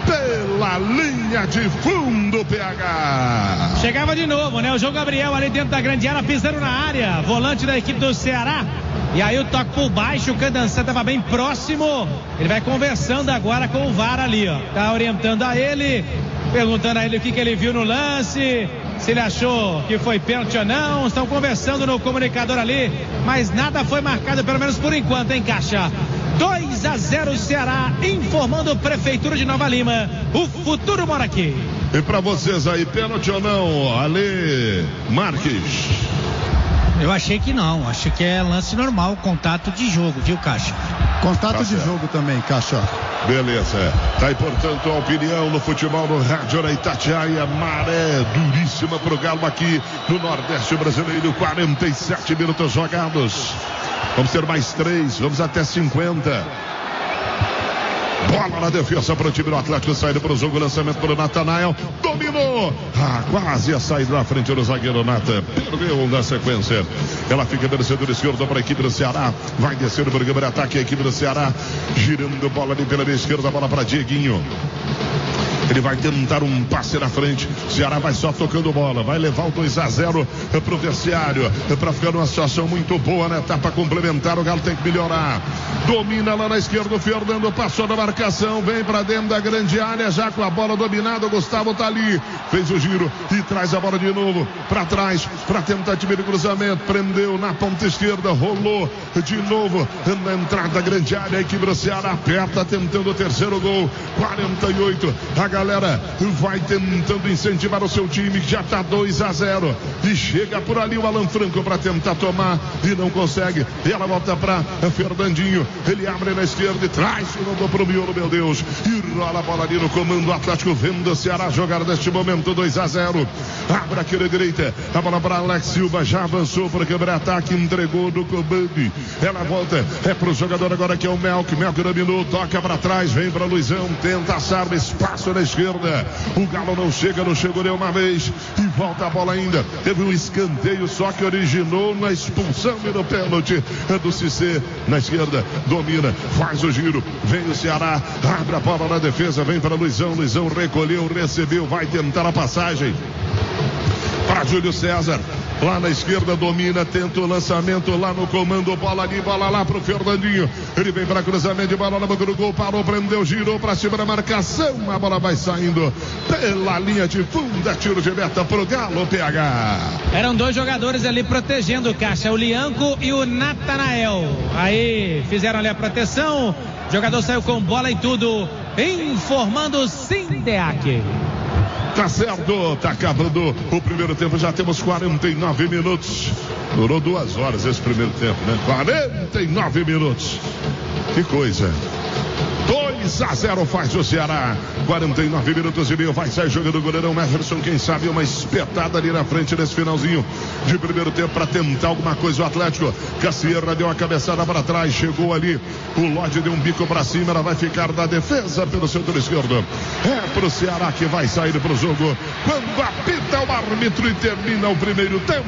S1: Pela linha de fundo, P H.
S2: Chegava de novo, né? O João Gabriel ali dentro da grande área, pisando na área. Volante da equipe do Ceará. E aí o toque por baixo, o Candançã estava bem próximo. Ele vai conversando agora com o V A R ali, ó. Tá orientando a ele, perguntando a ele o que, que ele viu no lance, se ele achou que foi pênalti ou não. Estão conversando no comunicador ali, mas nada foi marcado, pelo menos por enquanto, hein, Caixa? dois a zero Ceará, informando Prefeitura de Nova Lima. O futuro mora aqui.
S1: E pra vocês aí, pênalti ou não, Ale Marques?
S6: Eu achei que não, acho que é lance normal, contato de jogo, viu, Caixa?
S4: Contato
S1: Tá
S4: de
S1: certo.
S4: jogo também, Caixa.
S1: Beleza. Tá aí, portanto, a opinião no futebol no rádio na Itatiaia. Maré duríssima pro Galo aqui no Nordeste brasileiro. quarenta e sete minutos jogados. Vamos ter mais três, vamos até cinquenta. Bola na defesa para o time do Atlético, saindo para o jogo, lançamento para o Natanael, dominou, ah, quase a saída na frente do zagueiro Nata, perdeu na sequência, ela fica pelo setor esquerdo para a equipe do Ceará, vai descer o programa de ataque, a equipe do Ceará, girando bola ali pela meia esquerda, bola para Dieguinho. Ele vai tentar um passe na frente. Ceará vai só tocando bola. Vai levar o dois a zero pro vestiário. Para ficar numa situação muito boa na etapa complementar. O Galo tem que melhorar. Domina lá na esquerda. O Fernando passou na marcação. Vem para dentro da grande área. Já com a bola dominada. O Gustavo tá ali. Fez o giro e traz a bola de novo para trás. Para tentativa de cruzamento. Prendeu na ponta esquerda. Rolou de novo na entrada da grande área. A equipe do Ceará aperta, tentando o terceiro gol. quarenta e oito. A galera vai tentando incentivar o seu time, que já está dois a zero. E chega por ali o Alan Franco para tentar tomar e não consegue. E ela volta para Fernandinho. Fernandinho, ele abre na esquerda e traz o mandou pro miolo, meu Deus, e rola a bola ali no comando Atlético, vendo o Ceará jogar neste momento dois a zero. Abre aqui na direita, a bola para Alex Silva, já avançou para quebrar ataque, entregou no comando, ela volta, é pro jogador agora que é o Melk, Melk dominou, toca para trás, vem para Luizão, tenta achar espaço na esquerda, o Galo não chega, não chegou nenhuma vez, e volta a bola ainda, teve um escanteio só que originou na expulsão e no pênalti do Cissé, na esquerda, domina, faz o giro, vem o Ceará, abre a bola na defesa, vem para Luizão, Luizão recolheu, recebeu, vai tentar a passagem para Júlio César, lá na esquerda domina, tenta o lançamento lá no comando, bola ali, bola lá pro Fernandinho, ele vem para cruzamento de bola na boca do gol, parou, prendeu, girou para cima da marcação, a bola vai saindo pela linha de fundo, é tiro de meta pro Galo, P H.
S2: Eram dois jogadores ali protegendo o Caixa, o Lianco e o Natanael, aí fizeram ali a proteção, o jogador saiu com bola e tudo, informando o Sindeac.
S1: Tá certo, tá acabando o primeiro tempo, já temos quarenta e nove minutos. Durou duas horas esse primeiro tempo, né? quarenta e nove minutos. Que coisa. dois a zero faz o Ceará. quarenta e nove minutos e meio. Vai sair jogando o goleirão Everson. Quem sabe uma espetada ali na frente nesse finalzinho de primeiro tempo para tentar alguma coisa. O Atlético. Cassierra deu uma cabeçada para trás. Chegou ali. O Lodge deu um bico para cima. Ela vai ficar na defesa pelo setor esquerdo. É pro Ceará que vai sair pro jogo. Quando apita o árbitro e termina o primeiro tempo.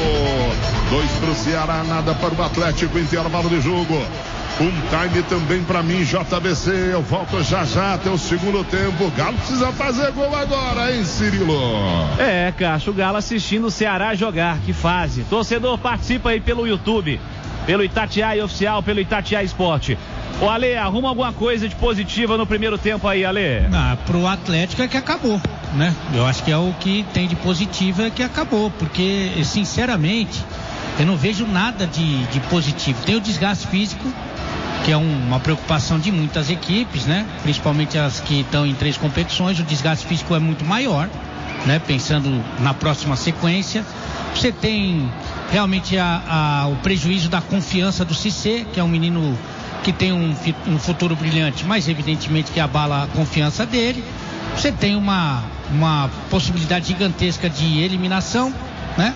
S1: Dois pro Ceará, nada para o Atlético. Intervalo de jogo. Um time também para mim, J B C. Eu volto já já até o segundo tempo. O Galo precisa fazer gol agora, hein, Cirilo?
S5: É, Cássio, o Galo assistindo o Ceará jogar. Que fase. Torcedor, participa aí pelo YouTube, pelo Itatiaia Oficial, pelo Itatiaia Esporte. Ô, Ale, arruma alguma coisa de positiva no primeiro tempo aí, Ale?
S6: Ah, pro Atlético é que acabou, né? Eu acho que é o que tem de positivo é que acabou, porque, sinceramente, eu não vejo nada de, de positivo. Tem o desgaste físico, que é um, uma preocupação de muitas equipes, né? Principalmente as que estão em três competições, o desgaste físico é muito maior, né? Pensando na próxima sequência. Você tem realmente a, a, o prejuízo da confiança do Cissé, que é um menino que tem um, um futuro brilhante, mas evidentemente que abala a confiança dele. Você tem uma, uma possibilidade gigantesca de eliminação, né?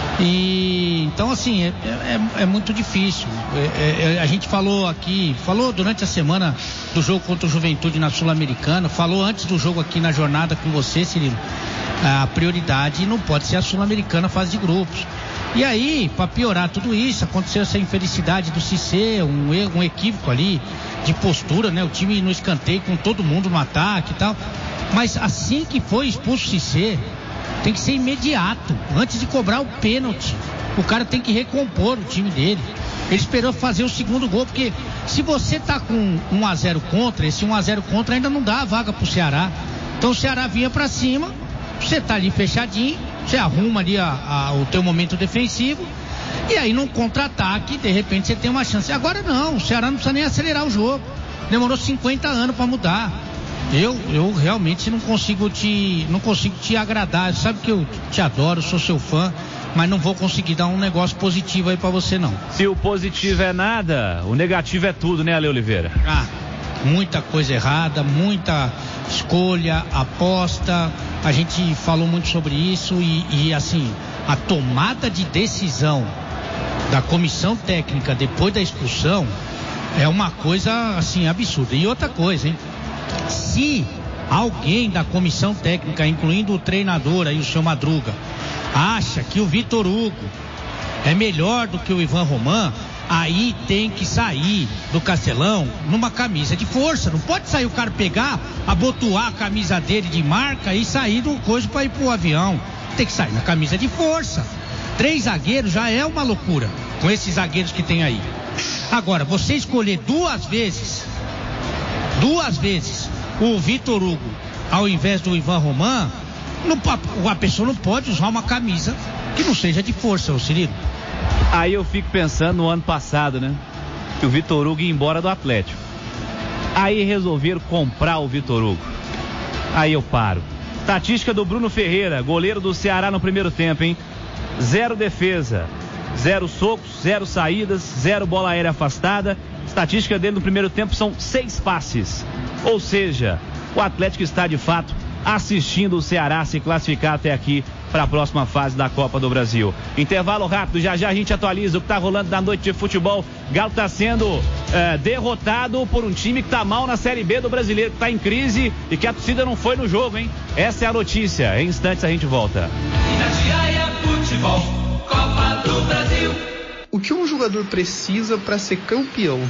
S6: E então assim é, é, é muito difícil. É, é, a gente falou aqui, falou durante a semana do jogo contra o Juventude na Sul-Americana, falou antes do jogo aqui na jornada com você, Cirilo. A prioridade não pode ser a Sul-Americana fase de grupos. E aí, para piorar tudo isso, aconteceu essa infelicidade do Cissé, um, um equívoco ali de postura, né? O time no escanteio com todo mundo no ataque e tal. Mas assim que foi expulso o Cissé, tem que ser imediato, antes de cobrar o pênalti. O cara tem que recompor o time dele. Ele esperou fazer o segundo gol, porque se você tá com um a zero contra, esse um a zero contra ainda não dá a vaga pro Ceará. Então o Ceará vinha pra cima, você tá ali fechadinho, você arruma ali a, a, o teu momento defensivo, e aí num contra-ataque, de repente você tem uma chance. Agora não, o Ceará não precisa nem acelerar o jogo. Demorou cinquenta anos pra mudar. Eu, eu realmente não consigo te, não consigo te agradar. Sabe que eu te adoro, sou seu fã, mas não vou conseguir dar um negócio positivo aí pra você não.
S5: Se o positivo é nada, o negativo é tudo, né, Ale Oliveira?
S6: Ah, muita coisa errada, muita escolha, aposta. A gente falou muito sobre isso e, e assim, a tomada de decisão da comissão técnica depois da expulsão é uma coisa assim absurda. E outra coisa, hein? Se alguém da comissão técnica, incluindo o treinador aí, o seu Madruga, acha que o Vitor Hugo é melhor do que o Ivan Roman, aí tem que sair do Castelão numa camisa de força. Não pode sair o cara pegar, abotoar a camisa dele de marca e sair do coisa para ir pro avião. Tem que sair na camisa de força. Três zagueiros já é uma loucura com esses zagueiros que tem aí. Agora, você escolher duas vezes duas vezes o Vitor Hugo ao invés do Ivan Roman, não, a pessoa não pode usar uma camisa que não seja de força, ô Cirilo.
S5: Aí eu fico pensando no ano passado, né? Que o Vitor Hugo ia embora do Atlético. Aí resolveram comprar o Vitor Hugo. Aí eu paro. Estatística do Bruno Ferreira, goleiro do Ceará no primeiro tempo, hein? Zero defesa, zero socos, zero saídas, zero bola aérea afastada. estatística dele no primeiro tempo são seis passes. Ou seja, o Atlético está de fato assistindo o Ceará se classificar até aqui para a próxima fase da Copa do Brasil. Intervalo rápido, já já a gente atualiza o que está rolando na noite de futebol. Galo está sendo é, derrotado por um time que está mal na Série B do Brasileiro, que está em crise e que a torcida não foi no jogo, hein? Essa é a notícia. Em instantes a gente volta.
S7: Itatiaia Futebol, Copa do Brasil.
S8: O que um jogador precisa para ser campeão?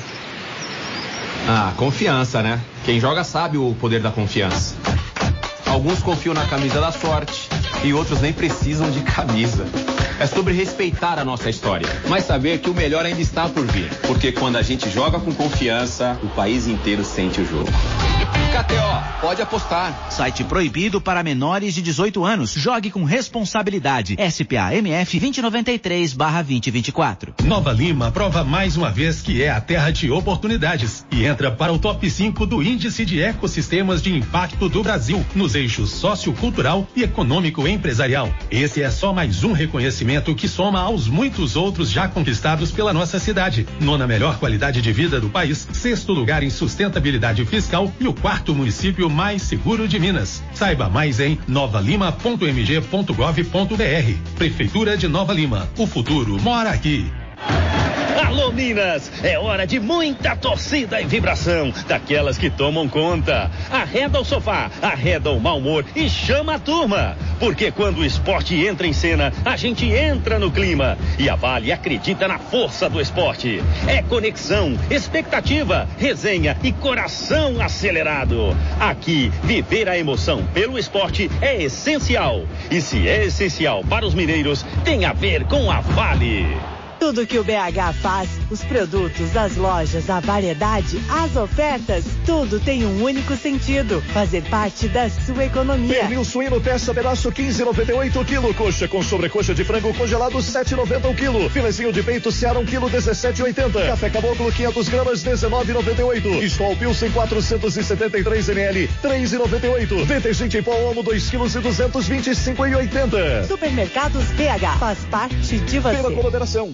S9: Ah, confiança, né? Quem joga sabe o poder da confiança. Alguns confiam na camisa da sorte e outros nem precisam de camisa. É sobre respeitar a nossa história, mas saber que o melhor ainda está por vir. Porque quando a gente joga com confiança, o país inteiro sente o jogo. K T O, pode apostar.
S10: Site proibido para menores de dezoito anos. Jogue com responsabilidade. S P A M F vinte e noventa e três barra vinte e vinte e quatro.
S11: Nova Lima prova mais uma vez que é a terra de oportunidades e entra para o top cinco do Índice de Ecossistemas de Impacto do Brasil, nos eixos sociocultural e econômico-empresarial. Esse é só mais um reconhecimento que soma aos muitos outros já conquistados pela nossa cidade. Nona melhor qualidade de vida do país, sexto lugar em sustentabilidade fiscal e o quarto município mais seguro de Minas. Saiba mais em nova lima ponto m g ponto gov ponto b r. Prefeitura de Nova Lima. O futuro mora aqui.
S12: Alô Minas, é hora de muita torcida e vibração, daquelas que tomam conta. Arreda o sofá, arreda o mau humor e chama a turma, porque quando o esporte entra em cena, a gente entra no clima. E a Vale acredita na força do esporte. É conexão, expectativa, resenha e coração acelerado. Aqui, viver a emoção pelo esporte é essencial. E se é essencial para os mineiros, tem a ver com a Vale.
S13: Tudo que o B H faz, os produtos, as lojas, a variedade, as ofertas, tudo tem um único sentido: fazer parte da sua economia.
S14: Pernil suíno peça pedaço quinze e noventa e oito quilo, coxa com sobrecoxa de frango congelado sete e noventa o quilo, filezinho de peito Seara um quilo dezessete e oitenta, café Caboclo quinhentas gramas dezenove e noventa e oito, Skol Pilsen quatrocentos e setenta e três mililitros três e noventa e oito, detergente em pó Omo dois quilos e duzentos e vinte e cinco e oitenta.
S13: Supermercados B H, faz parte de você.
S14: Pela moderação.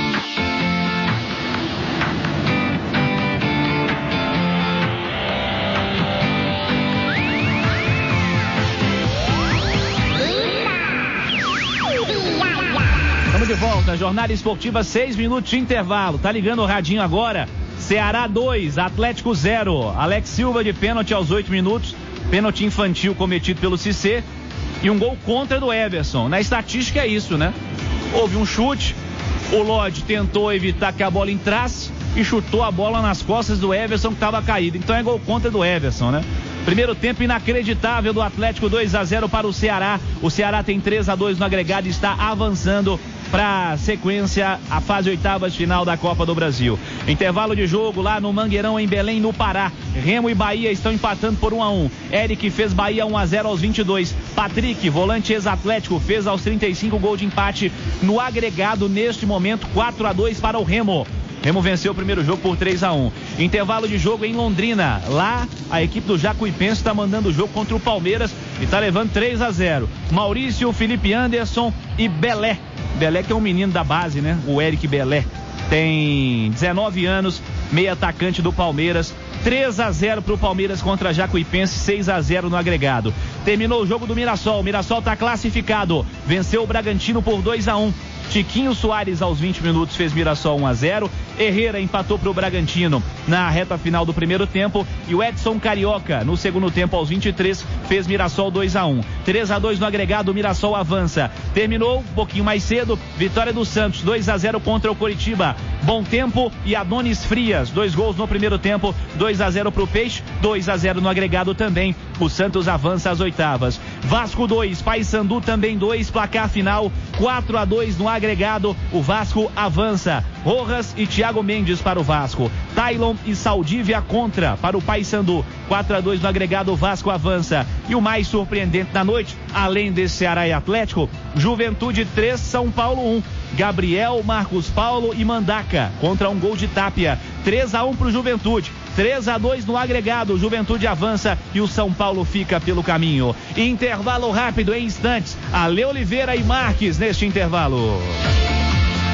S5: Estamos de volta, jornada esportiva, seis minutos de intervalo. Tá ligando o radinho agora. Ceará dois, Atlético zero. Alex Silva de pênalti aos oito minutos. Pênalti infantil cometido pelo Cissé. E um gol contra do Everson. Na estatística é isso, né? Houve um chute. O Lodge tentou evitar que a bola entrasse e chutou a bola nas costas do Everson, que estava caído. Então é gol contra do Everson, né? Primeiro tempo inacreditável do Atlético, dois a zero para o Ceará. O Ceará tem três a dois no agregado e está avançando para a sequência, a fase oitavas final da Copa do Brasil. Intervalo de jogo lá no Mangueirão, em Belém, no Pará. Remo e Bahia estão empatando por um a um. Eric fez Bahia um a zero aos vinte e dois. Patrick, volante ex-Atlético, fez aos trinta e cinco gol de empate no agregado. Neste momento, quatro a dois para o Remo. Remo venceu o primeiro jogo por três a um. Intervalo de jogo em Londrina. Lá, a equipe do Jacuipense está mandando o jogo contra o Palmeiras e está levando três a zero. Maurício, Felipe Anderson e Belé. Belé que é um menino da base, né? O Eric Belé. Tem dezenove anos, meio atacante do Palmeiras. três a zero para o Palmeiras contra a Jacuipense, seis a zero no agregado. Terminou o jogo do Mirassol. O Mirassol está classificado. Venceu o Bragantino por dois a um. Tiquinho Soares aos vinte minutos fez Mirassol um a zero. Herrera empatou para o Bragantino na reta final do primeiro tempo. E o Edson Carioca, no segundo tempo, aos vinte e três, fez Mirassol dois a um. três a dois no agregado, o Mirassol avança. Terminou um pouquinho mais cedo, vitória do Santos, dois a zero contra o Coritiba. Bom Tempo e Adonis Frias, dois gols no primeiro tempo, dois a zero para o Peixe, dois a zero no agregado também. O Santos avança às oitavas. Vasco dois, Paysandu também dois, placar final quatro a dois no agregado. O Vasco avança. Rojas e Thiago Mendes para o Vasco. Tailon e Saldívia contra para o Paysandu. quatro a dois no agregado, o Vasco avança. E o mais surpreendente da noite, além desse Ceará e Atlético, Juventude três, São Paulo um. Gabriel, Marcos Paulo e Mandaca contra um gol de Tapia. três a um para o Juventude. três a dois no agregado, o Juventude avança e o São Paulo fica pelo caminho. Intervalo rápido em instantes. Ale Oliveira e Marques neste intervalo.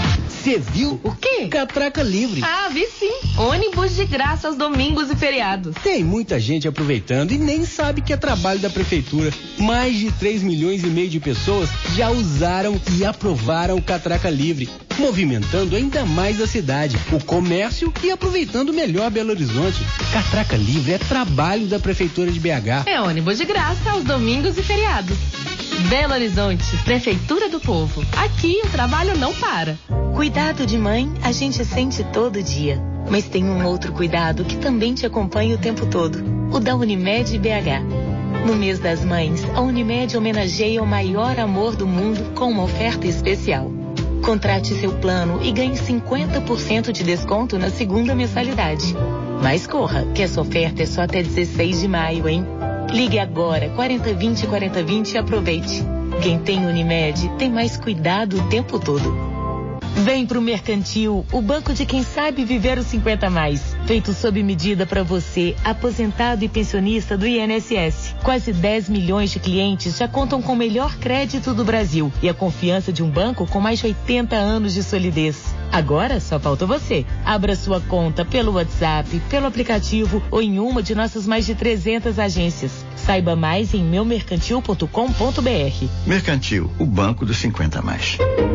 S15: Você viu?
S16: O quê?
S15: Catraca Livre.
S16: Ah, vi sim. Ônibus de graça aos domingos e feriados.
S15: Tem muita gente aproveitando e nem sabe que é trabalho da prefeitura. Mais de três milhões e meio de pessoas já usaram e aprovaram o Catraca Livre, movimentando ainda mais a cidade, o comércio e aproveitando melhor Belo Horizonte. Catraca Livre é trabalho da prefeitura de B H.
S16: É ônibus de graça aos domingos e feriados. Belo Horizonte, Prefeitura do Povo. Aqui o trabalho não para.
S17: Cuidado de mãe a gente sente todo dia. Mas tem um outro cuidado que também te acompanha o tempo todo. O da Unimed B H. No mês das mães, a Unimed homenageia o maior amor do mundo com uma oferta especial. Contrate seu plano e ganhe cinquenta por cento de desconto na segunda mensalidade. Mas corra, que essa oferta é só até dezesseis de maio, hein? Ligue agora, quarenta vinte, quarenta vinte e aproveite. Quem tem Unimed tem mais cuidado o tempo todo. Vem pro Mercantil, o banco de quem sabe viver os cinquenta a mais. Feito sob medida para você, aposentado e pensionista do I N S S. Quase dez milhões de clientes já contam com o melhor crédito do Brasil e a confiança de um banco com mais de oitenta anos de solidez. Agora só falta você. Abra sua conta pelo WhatsApp, pelo aplicativo ou em uma de nossas mais de trezentas agências. Saiba mais em meu mercantil ponto com ponto b r.
S18: Mercantil, o banco dos cinquenta a mais.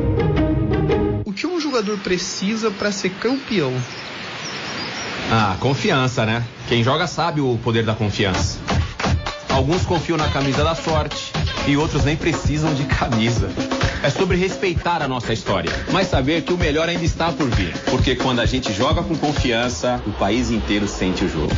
S8: O que um jogador precisa para ser campeão?
S9: Ah, confiança, né? Quem joga sabe o poder da confiança. Alguns confiam na camisa da sorte e outros nem precisam de camisa. É sobre respeitar a nossa história, mas saber que o melhor ainda está por vir. Porque quando a gente joga com confiança, o país inteiro sente o jogo.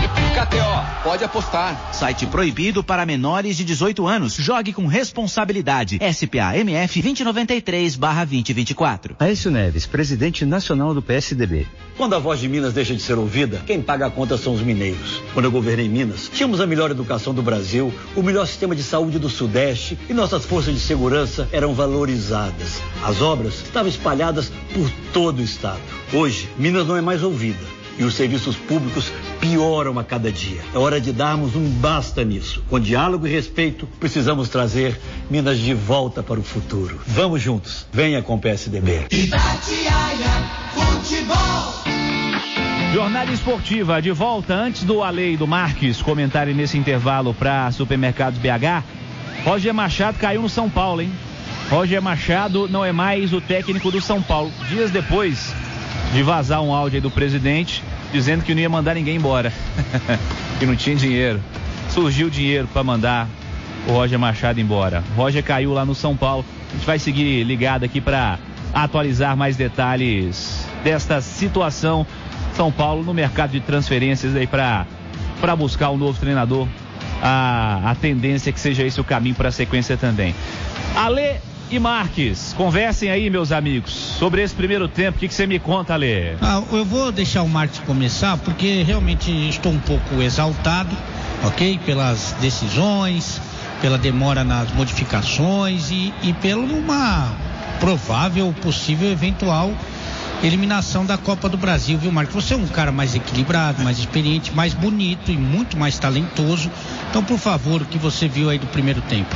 S9: K T O, pode apostar.
S10: Site proibido para menores de dezoito anos. Jogue com responsabilidade. S P A M F dois zero nove três barra dois zero dois quatro.
S19: Aécio Neves, presidente nacional do P S D B.
S20: Quando a voz de Minas deixa de ser ouvida, quem paga a conta são os mineiros. Quando eu governei Minas, tínhamos a melhor educação do Brasil, o melhor sistema de saúde do Sudeste e nossas forças de segurança eram valorizadas. As obras estavam espalhadas por todo o estado. Hoje, Minas não é mais ouvida e os serviços públicos pioram a cada dia. É hora de darmos um basta nisso. Com diálogo e respeito, precisamos trazer Minas de volta para o futuro. Vamos juntos. Venha com o P S D B.
S7: Itatiaia Futebol.
S5: Jornada esportiva de volta antes do Ale e do Marques comentarem nesse intervalo para Supermercados B H. Roger Machado caiu no São Paulo, hein? Roger Machado não é mais o técnico do São Paulo. Dias depois de vazar um áudio aí do presidente dizendo que não ia mandar ninguém embora, que não tinha dinheiro. Surgiu dinheiro para mandar o Roger Machado embora. Roger caiu lá no São Paulo. A gente vai seguir ligado aqui para atualizar mais detalhes desta situação. São Paulo no mercado de transferências aí para para buscar um novo treinador. A, a tendência é que seja esse o caminho para a sequência também. Ale e Marques, conversem aí, meus amigos, sobre esse primeiro tempo. O que, que você me conta, Ale?
S6: Ah, eu vou deixar o Marques começar, porque realmente estou um pouco exaltado, ok? Pelas decisões, pela demora nas modificações e, e pela uma provável, possível, eventual eliminação da Copa do Brasil, viu, Marcos? Você é um cara mais equilibrado, mais experiente, mais bonito e muito mais talentoso. Então, por favor, o que você viu aí do primeiro tempo?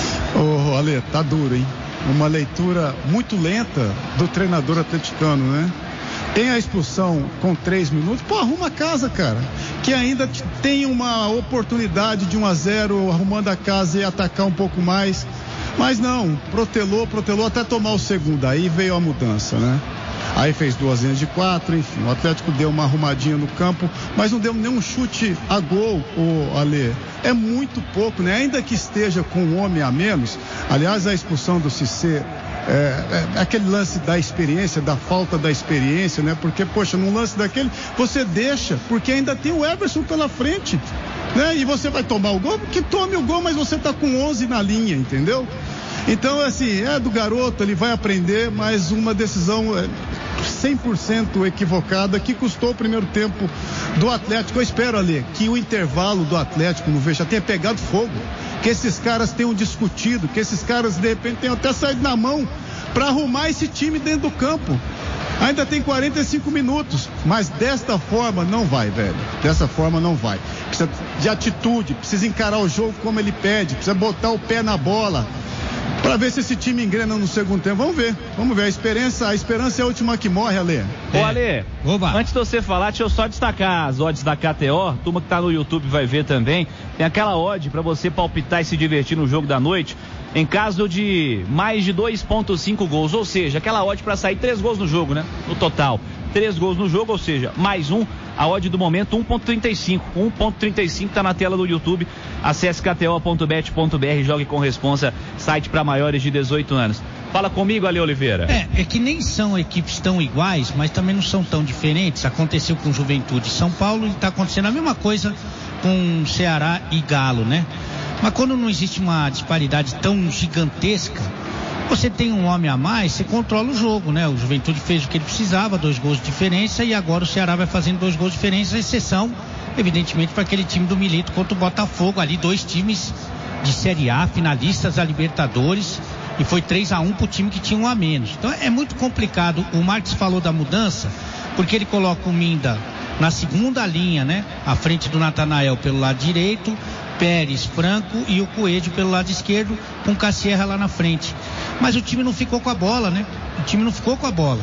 S4: Ô, oh, Ale, tá duro, hein? Uma leitura muito lenta do treinador atleticano, né? Tem a expulsão com três minutos. Pô, arruma a casa, cara. Que ainda tem uma oportunidade de um a zero, arrumando a casa e atacar um pouco mais. Mas não, protelou, protelou até tomar o segundo. Aí veio a mudança, né? Aí fez duas linhas de quatro, enfim, o Atlético deu uma arrumadinha no campo, mas não deu nenhum chute a gol, o Ale. É muito pouco, né? Ainda que esteja com um homem a menos. Aliás, a expulsão do Cissé é, é aquele lance da experiência, da falta da experiência, né? Porque, poxa, num lance daquele, você deixa, porque ainda tem o Everson pela frente, né? E você vai tomar o gol, que tome o gol, mas você tá com onze na linha, entendeu? Então, assim, é do garoto, ele vai aprender, mas uma decisão cem por cento equivocada que custou o primeiro tempo do Atlético. Eu espero, Ale, que o intervalo do Atlético no Veiga tenha pegado fogo, que esses caras tenham discutido, que esses caras, de repente, tenham até saído na mão para arrumar esse time dentro do campo. Ainda tem quarenta e cinco minutos, mas desta forma não vai, velho. Dessa forma não vai. Precisa de atitude, precisa encarar o jogo como ele pede, precisa botar o pé na bola. para ver se esse time engrena no segundo tempo. Vamos ver, vamos ver. A esperança, a esperança é a última que morre, Alê.
S5: Ô, Alê, antes de você falar, deixa eu só destacar as odds da K T O. Turma que tá no YouTube vai ver também. Tem aquela odd para você palpitar e se divertir no jogo da noite. Em caso de mais de dois ponto cinco gols, ou seja, aquela odd para sair três gols no jogo, né? No total, três gols no jogo, ou seja, mais um, a odd do momento um ponto trinta e cinco. um ponto trinta e cinco tá na tela do YouTube. Acesse k t o ponto bet ponto b r, jogue com responsa, site para maiores de dezoito anos. Fala comigo, Ale Oliveira.
S6: É, é que nem são equipes tão iguais, mas também não são tão diferentes. Aconteceu com Juventude São Paulo e tá acontecendo a mesma coisa com Ceará e Galo, né? Mas quando não existe uma disparidade tão gigantesca, você tem um homem a mais, você controla o jogo, né? O Juventude fez o que ele precisava, dois gols de diferença, e agora o Ceará vai fazendo dois gols de diferença, exceção, evidentemente, para aquele time do Milito contra o Botafogo, ali dois times de Série A, finalistas da Libertadores, e foi três a um pro time que tinha um a menos. Então é muito complicado. O Marques falou da mudança, porque ele coloca o Minda na segunda linha, né? À frente do Natanael pelo lado direito, Pérez, Franco e o Coelho pelo lado esquerdo, com Cassierra lá na frente. Mas o time não ficou com a bola, né? O time não ficou com a bola.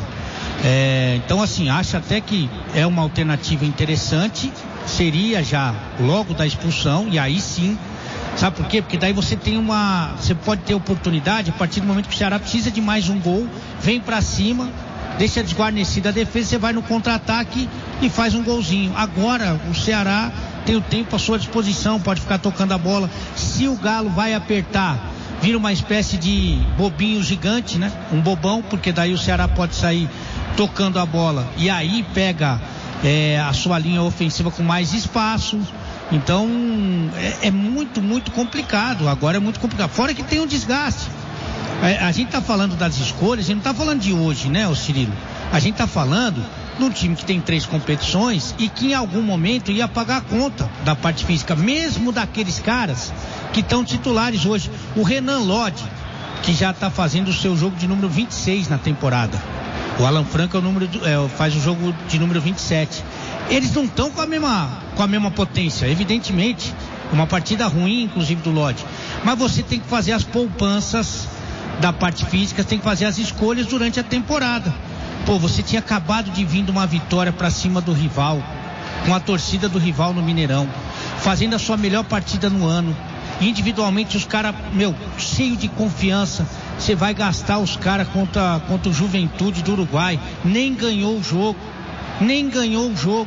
S6: É, então, assim, acho até que é uma alternativa interessante. Seria já logo da expulsão, e aí sim. Sabe por quê? Porque daí você tem uma. Você pode ter oportunidade a partir do momento que o Ceará precisa de mais um gol, vem pra cima, deixa desguarnecida a defesa, você vai no contra-ataque e faz um golzinho. Agora o Ceará tem o tempo à sua disposição, pode ficar tocando a bola. Se o Galo vai apertar, vira uma espécie de bobinho gigante, né? Um bobão, porque daí o Ceará pode sair tocando a bola e aí pega é, a sua linha ofensiva com mais espaço. Então é, é muito, muito complicado. Agora é muito complicado. Fora que tem um desgaste. É, a gente tá falando das escolhas, a gente não tá falando de hoje, né, ô Cirilo? A gente tá falando de um time que tem três competições e que em algum momento ia pagar a conta da parte física, mesmo daqueles caras que estão titulares hoje. O Renan Lodge, que já está fazendo o seu jogo de número vinte e seis na temporada. O Alan Franco é o número, é, faz o jogo de número vinte e sete. Eles não estão com a mesma, com a mesma potência, evidentemente. Uma partida ruim, inclusive, do Lodge. Mas você tem que fazer as poupanças da parte física, tem que fazer as escolhas durante a temporada. Pô, você tinha acabado de vir de uma vitória para cima do rival, com a torcida do rival no Mineirão, fazendo a sua melhor partida no ano. Individualmente os caras, meu, cheio de confiança. Você vai gastar os caras contra, contra o Juventude do Uruguai. Nem ganhou o jogo. Nem ganhou o jogo.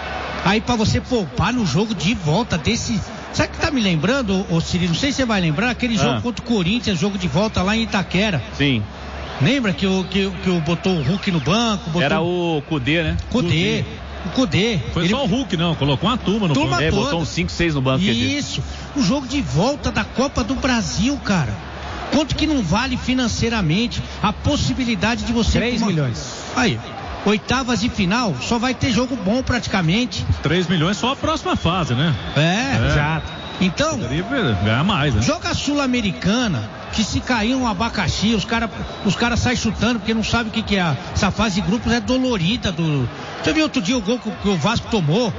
S6: Aí pra você poupar no jogo de volta desse... Sabe o que tá me lembrando, ô Cirilo? Não sei se você vai lembrar, aquele jogo ah. contra o Corinthians, jogo de volta lá em Itaquera.
S5: Sim.
S6: Lembra que o, que, que o botou o Hulk no banco? Botou...
S5: Era o Cudê, né?
S6: Cudê. O Cudê.
S3: Foi
S6: ele...
S3: só o Hulk, não. Colocou uma turma no
S6: turma
S3: banco.
S5: É, botou uns cinco, seis no banco.
S6: Isso. O jogo de volta da Copa do Brasil, cara. Quanto que não vale financeiramente a possibilidade de você...
S2: três milhões.
S6: Aí, oitavas de final, só vai ter jogo bom praticamente.
S3: três milhões só a próxima fase, né?
S6: É,
S3: é.
S6: exato. Então,
S3: ganhar mais, né?
S6: Joga a Sul-Americana, que se cair um abacaxi, os caras os cara saem chutando, porque não sabem o que, que é. Essa fase de grupos é dolorida. Do... Você viu outro dia o gol que, que o Vasco tomou?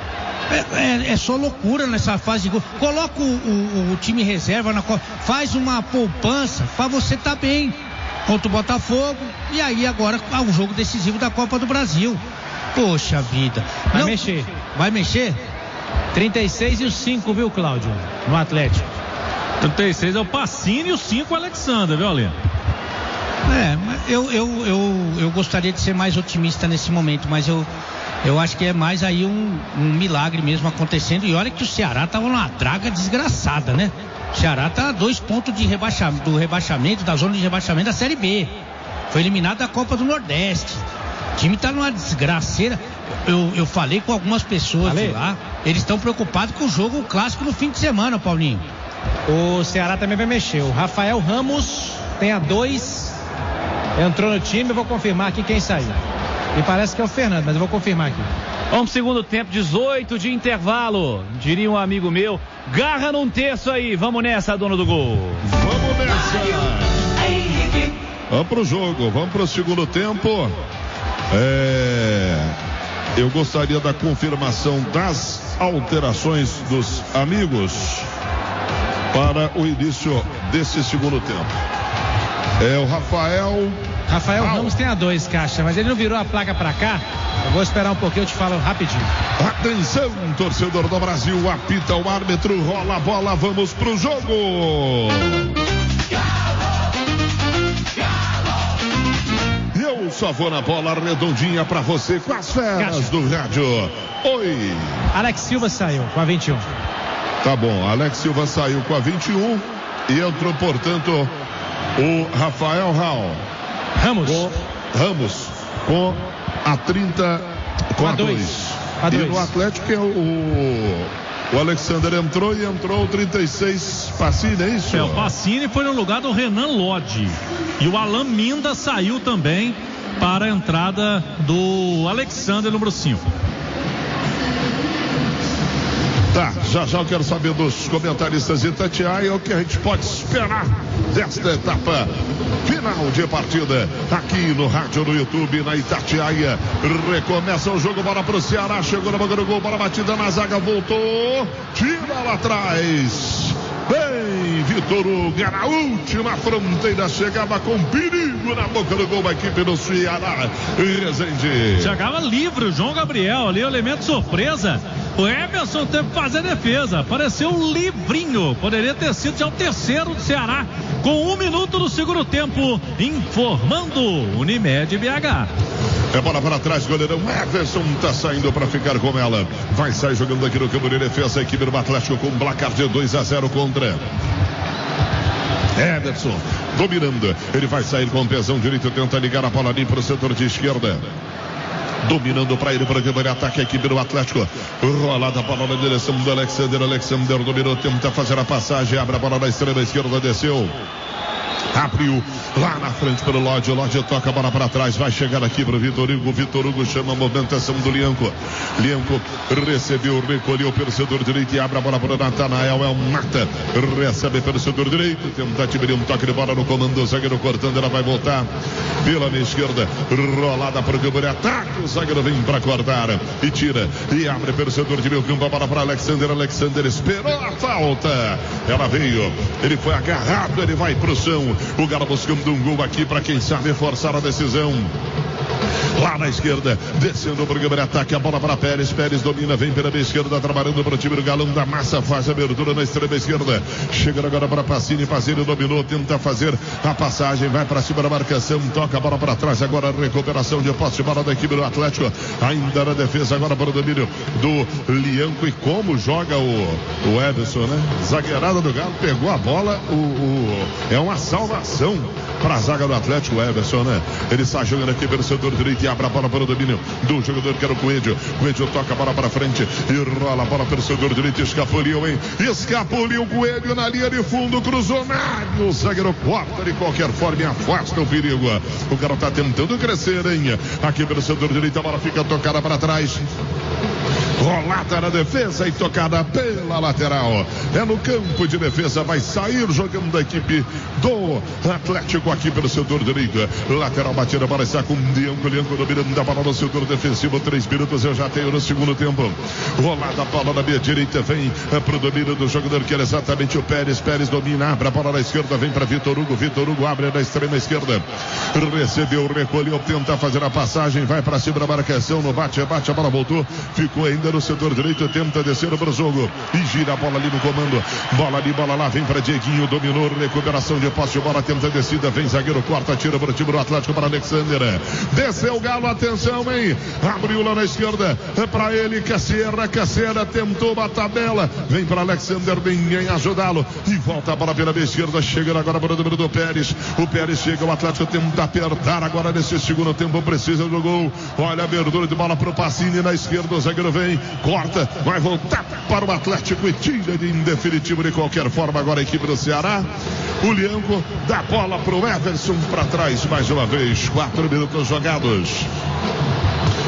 S6: É, é, é só loucura nessa fase de gol. Coloca o, o, o time reserva na Copa, faz uma poupança pra você tá bem contra o Botafogo. E aí agora ah, o jogo decisivo da Copa do Brasil. Poxa vida.
S2: Vai
S6: não...
S2: mexer.
S6: Vai mexer?
S2: trinta e seis e os cinco, viu, Cláudio? No Atlético.
S3: trinta e seis é o Pacini e o cinco é o Alexander, viu, Alê?
S6: É, eu, eu, eu, eu gostaria de ser mais otimista nesse momento, mas eu, eu acho que é mais aí um, um milagre mesmo acontecendo. E olha que o Ceará tava numa draga desgraçada, né? O Ceará tá a dois pontos de rebaixamento, do rebaixamento, da zona de rebaixamento da Série B. Foi eliminado da Copa do Nordeste. O time tá numa desgraceira. Eu, eu falei com algumas pessoas de lá. Eles estão preocupados com o jogo o clássico no fim de semana, Paulinho.
S2: O Ceará também vai mexer. O Rafael Ramos tem a dois. Entrou no time, eu vou confirmar aqui quem saiu. E parece que é o Fernando, mas eu vou confirmar aqui.
S5: Vamos pro segundo tempo, dezoito de intervalo. Diria um amigo meu, garra num terço aí. Vamos nessa, dono do gol.
S1: Vamos nessa. Vamos pro jogo, vamos pro segundo tempo. É... Eu gostaria da confirmação das alterações dos amigos para o início desse segundo tempo. É o Rafael.
S2: Rafael Ramos tem a dois, Caixa, mas ele não virou a placa pra cá. Eu vou esperar um pouquinho, eu te falo rapidinho.
S1: Atenção, torcedor do Brasil, apita o árbitro, rola a bola, vamos pro jogo. Eu só vou na bola redondinha pra você com as feras Caixa. Do rádio. Oi.
S2: Alex Silva saiu com a vinte e um.
S1: Tá bom, Alex Silva saiu com a vinte e um e entrou, portanto, o Rafael Raul.
S2: Ramos.
S1: Com Ramos com a trinta, com a dois. E no Atlético é o, o Alexander entrou e entrou o trinta e seis Pacini, é isso?
S3: É, o Pacini foi no lugar do Renan Lodge. E o Alan Minda saiu também para a entrada do Alexander, número cinco.
S1: Tá, já já eu quero saber dos comentaristas de Itatiaia o que a gente pode esperar desta etapa final de partida aqui no rádio, no YouTube, na Itatiaia. Recomeça o jogo, bola pro Ceará, chegou na boca do gol, bola batida na zaga, voltou, tira lá atrás. Bem, Vitor Hugo, na última fronteira, chegava com perigo na boca do gol a equipe do Ceará. Rezende.
S3: Chegava livre o João Gabriel ali, o elemento surpresa. O Emerson teve que fazer defesa, apareceu livrinho, poderia ter sido já o terceiro do Ceará, com um minuto do segundo tempo, informando Unimed B H.
S1: É bola para trás, goleirão Everson tá saindo para ficar com ela. Vai sair jogando aqui no campo de defesa a equipe do Atlético com um placar de dois a zero contra. Everson dominando, ele vai sair com o pezão direito, tenta ligar a bola ali para o setor de esquerda. Dominando para ele, para o campo de ataque a equipe do Atlético. Rolada a bola na direção do Alexander. Alexander dominou, tenta fazer a passagem, abre a bola na extrema esquerda, desceu. Abriu lá na frente pelo Lodge. O Lodge toca a bola para trás. Vai chegar aqui para o Vitor Hugo. Vitor Hugo chama a movimentação do Lianco. Lianco recebeu, recolheu o torcedor direito e abre a bola para o Natanael. É o Mata. Recebe pelo setor direito. Tenta tirar um toque de bola no comando. O zagueiro cortando. Ela vai voltar pela minha esquerda. Rolada para o campo de ataque. O zagueiro vem para cortar e tira. E abre pelo setor de meio campo. A bola para Alexander. Alexander esperou a falta. Ela veio. Ele foi agarrado. Ele vai para o chão. O Galo buscando um gol aqui para quem sabe forçar a decisão. Lá na esquerda, descendo o programa de ataque, a bola para Pérez, Pérez domina, vem pela esquerda, trabalhando para o time do Galão da Massa, faz a abertura na extrema esquerda, chega agora para Pacini, Pacini dominou, tenta fazer a passagem, vai para cima da marcação, toca a bola para trás, agora a recuperação de posse de bola da equipe do Atlético, ainda na defesa, agora para o domínio do Lianco, e como joga o, o Everson, né? Zagueirada do Galo, pegou a bola, o, o, é uma salvação para a zaga do Atlético, o Everson, né? Ele está jogando aqui pelo setor direito e abre a bola para o domínio do jogador que era o Coelho. Coelho toca a bola para frente e rola a bola pelo setor direito. Escapuliu, hein? Escapuliu o Coelho na linha de fundo, cruzou na área. O zagueiro corta de qualquer forma e afasta o perigo. O cara está tentando crescer, hein? Aqui pelo setor direito, a bola fica tocada para trás. Rolada na defesa e tocada pela lateral. É no campo de defesa, vai sair jogando a equipe do Atlético aqui pelo setor direito. Lateral batida, a bola está com o Lianco. Lianco dominando a bola no setor defensivo. Três minutos eu já tenho no segundo tempo. Rolada a bola na minha direita, vem para o domínio do jogador que era exatamente o Pérez. Pérez domina, abre a bola na esquerda, vem para Vitor Hugo. Vitor Hugo abre na extrema esquerda. Recebeu, recolheu, tenta fazer a passagem, vai para cima da marcação, no bate-bate, a bola voltou, ficou ainda no setor direito, tenta descer para o jogo e gira a bola ali no comando, bola ali, bola lá, vem para Dieguinho, dominou, recuperação de posse de bola, tenta a descida, vem zagueiro, corta, tira para o time do Atlético, para Alexander, desceu o Galo, atenção, hein, abriu lá na esquerda, é para ele, Cassiera, Cassiera tentou uma tabela, vem para Alexander, ninguém ajudá-lo, e volta a bola pela esquerda, chega agora para o número do Pérez, o Pérez chega, o Atlético tenta apertar agora nesse segundo tempo, precisa do gol, olha a abertura de bola para o Pacini na esquerda, o zagueiro vem, corta, vai voltar para o Atlético e tira de indefinitivo de qualquer forma agora a equipe do Ceará. O Lianco dá bola para o Everson para trás mais uma vez, quatro minutos jogados.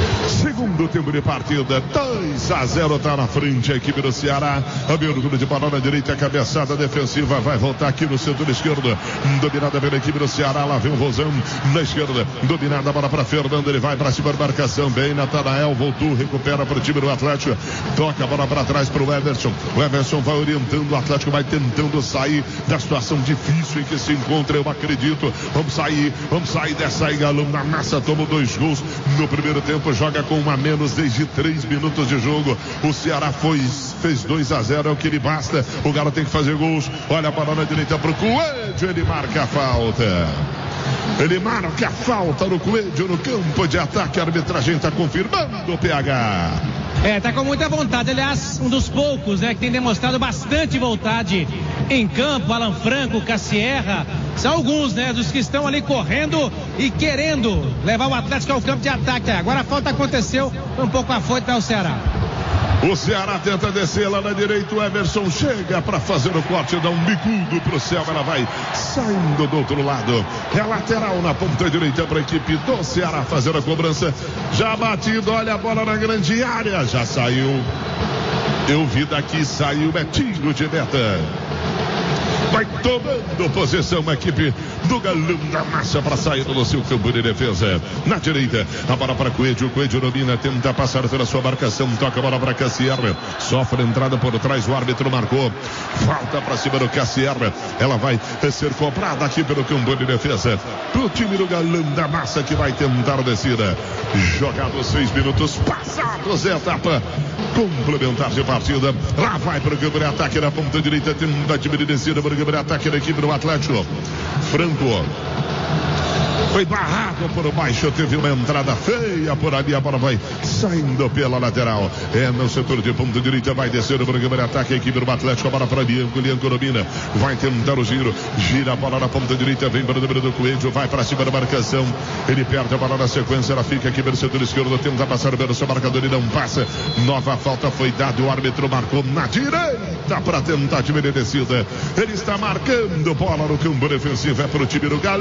S1: Segundo tempo de partida, dois a zero, tá na frente a equipe do Ceará. Abertura de bola na direita, cabeçada defensiva, vai voltar aqui no setor esquerdo, dominada pela equipe do Ceará. Lá vem o Rosão na esquerda, dominada a bola para Fernando, ele vai para cima da marcação, bem, Natanael voltou, recupera para o time do Atlético, toca a bola para trás para o Everson. O Everson vai orientando, o Atlético vai tentando sair da situação difícil em que se encontra, eu acredito. Vamos sair, vamos sair dessa aí, Galão na massa, tomou dois gols no primeiro tempo, joga com um a menos desde três minutos de jogo. O Ceará foi, fez dois a zero, é o que lhe basta. O Galo tem que fazer gols. Olha a bola na direita pro Coelho, ele marca a falta. Ele marca a falta no Coelho no campo de ataque. A arbitragem está confirmando o P H.
S2: É, tá com muita vontade. Aliás, um dos poucos, né, que tem demonstrado bastante vontade em campo. Alan Franco, Cassierra, são alguns, né, dos que estão ali correndo e querendo levar o Atlético ao campo de ataque. Agora a falta aconteceu, foi um pouco afoito para o Ceará.
S1: O Ceará tenta descer lá na direita, o Everson chega para fazer o corte, dá um bicudo pro céu, ela vai saindo do outro lado. É lateral na ponta direita para a equipe do Ceará fazer a cobrança. Já batido, olha a bola na grande área, já saiu. Eu vi daqui, saiu, é tiro de meta. Vai tomando posição a equipe do Galão da Massa para sair do seu campo de defesa. Na direita, a bola para Coelho. Coelho domina, tenta passar pela sua marcação. Toca a bola para Cassierra. Sofre entrada por trás, o árbitro marcou. Falta para cima do Cassierra. Ela vai ser cobrada aqui pelo campo de defesa. Pro time do Galão da Massa que vai tentar a descida. Jogado seis minutos passados, etapa complementar de partida. Lá vai para o campo de ataque na ponta direita. Tenta time de descida para o campo de ataque da equipe do Atlético. Franco foi barrado por baixo, teve uma entrada feia por ali, a bola vai saindo pela lateral. É no setor de ponta direita, vai descer o programa de ataque, a equipe do Atlético, a bola para Bianco, Bianco domina, vai tentar o giro, gira a bola na ponta direita, vem para o número do Coelho, vai para cima da marcação, ele perde a bola na sequência, ela fica aqui pelo setor esquerdo, tenta passar pelo seu marcador e não passa. Nova falta foi dada, o árbitro marcou na direita para tentar time de descida. Ele está marcando bola no campo defensivo, é para o time do Galo.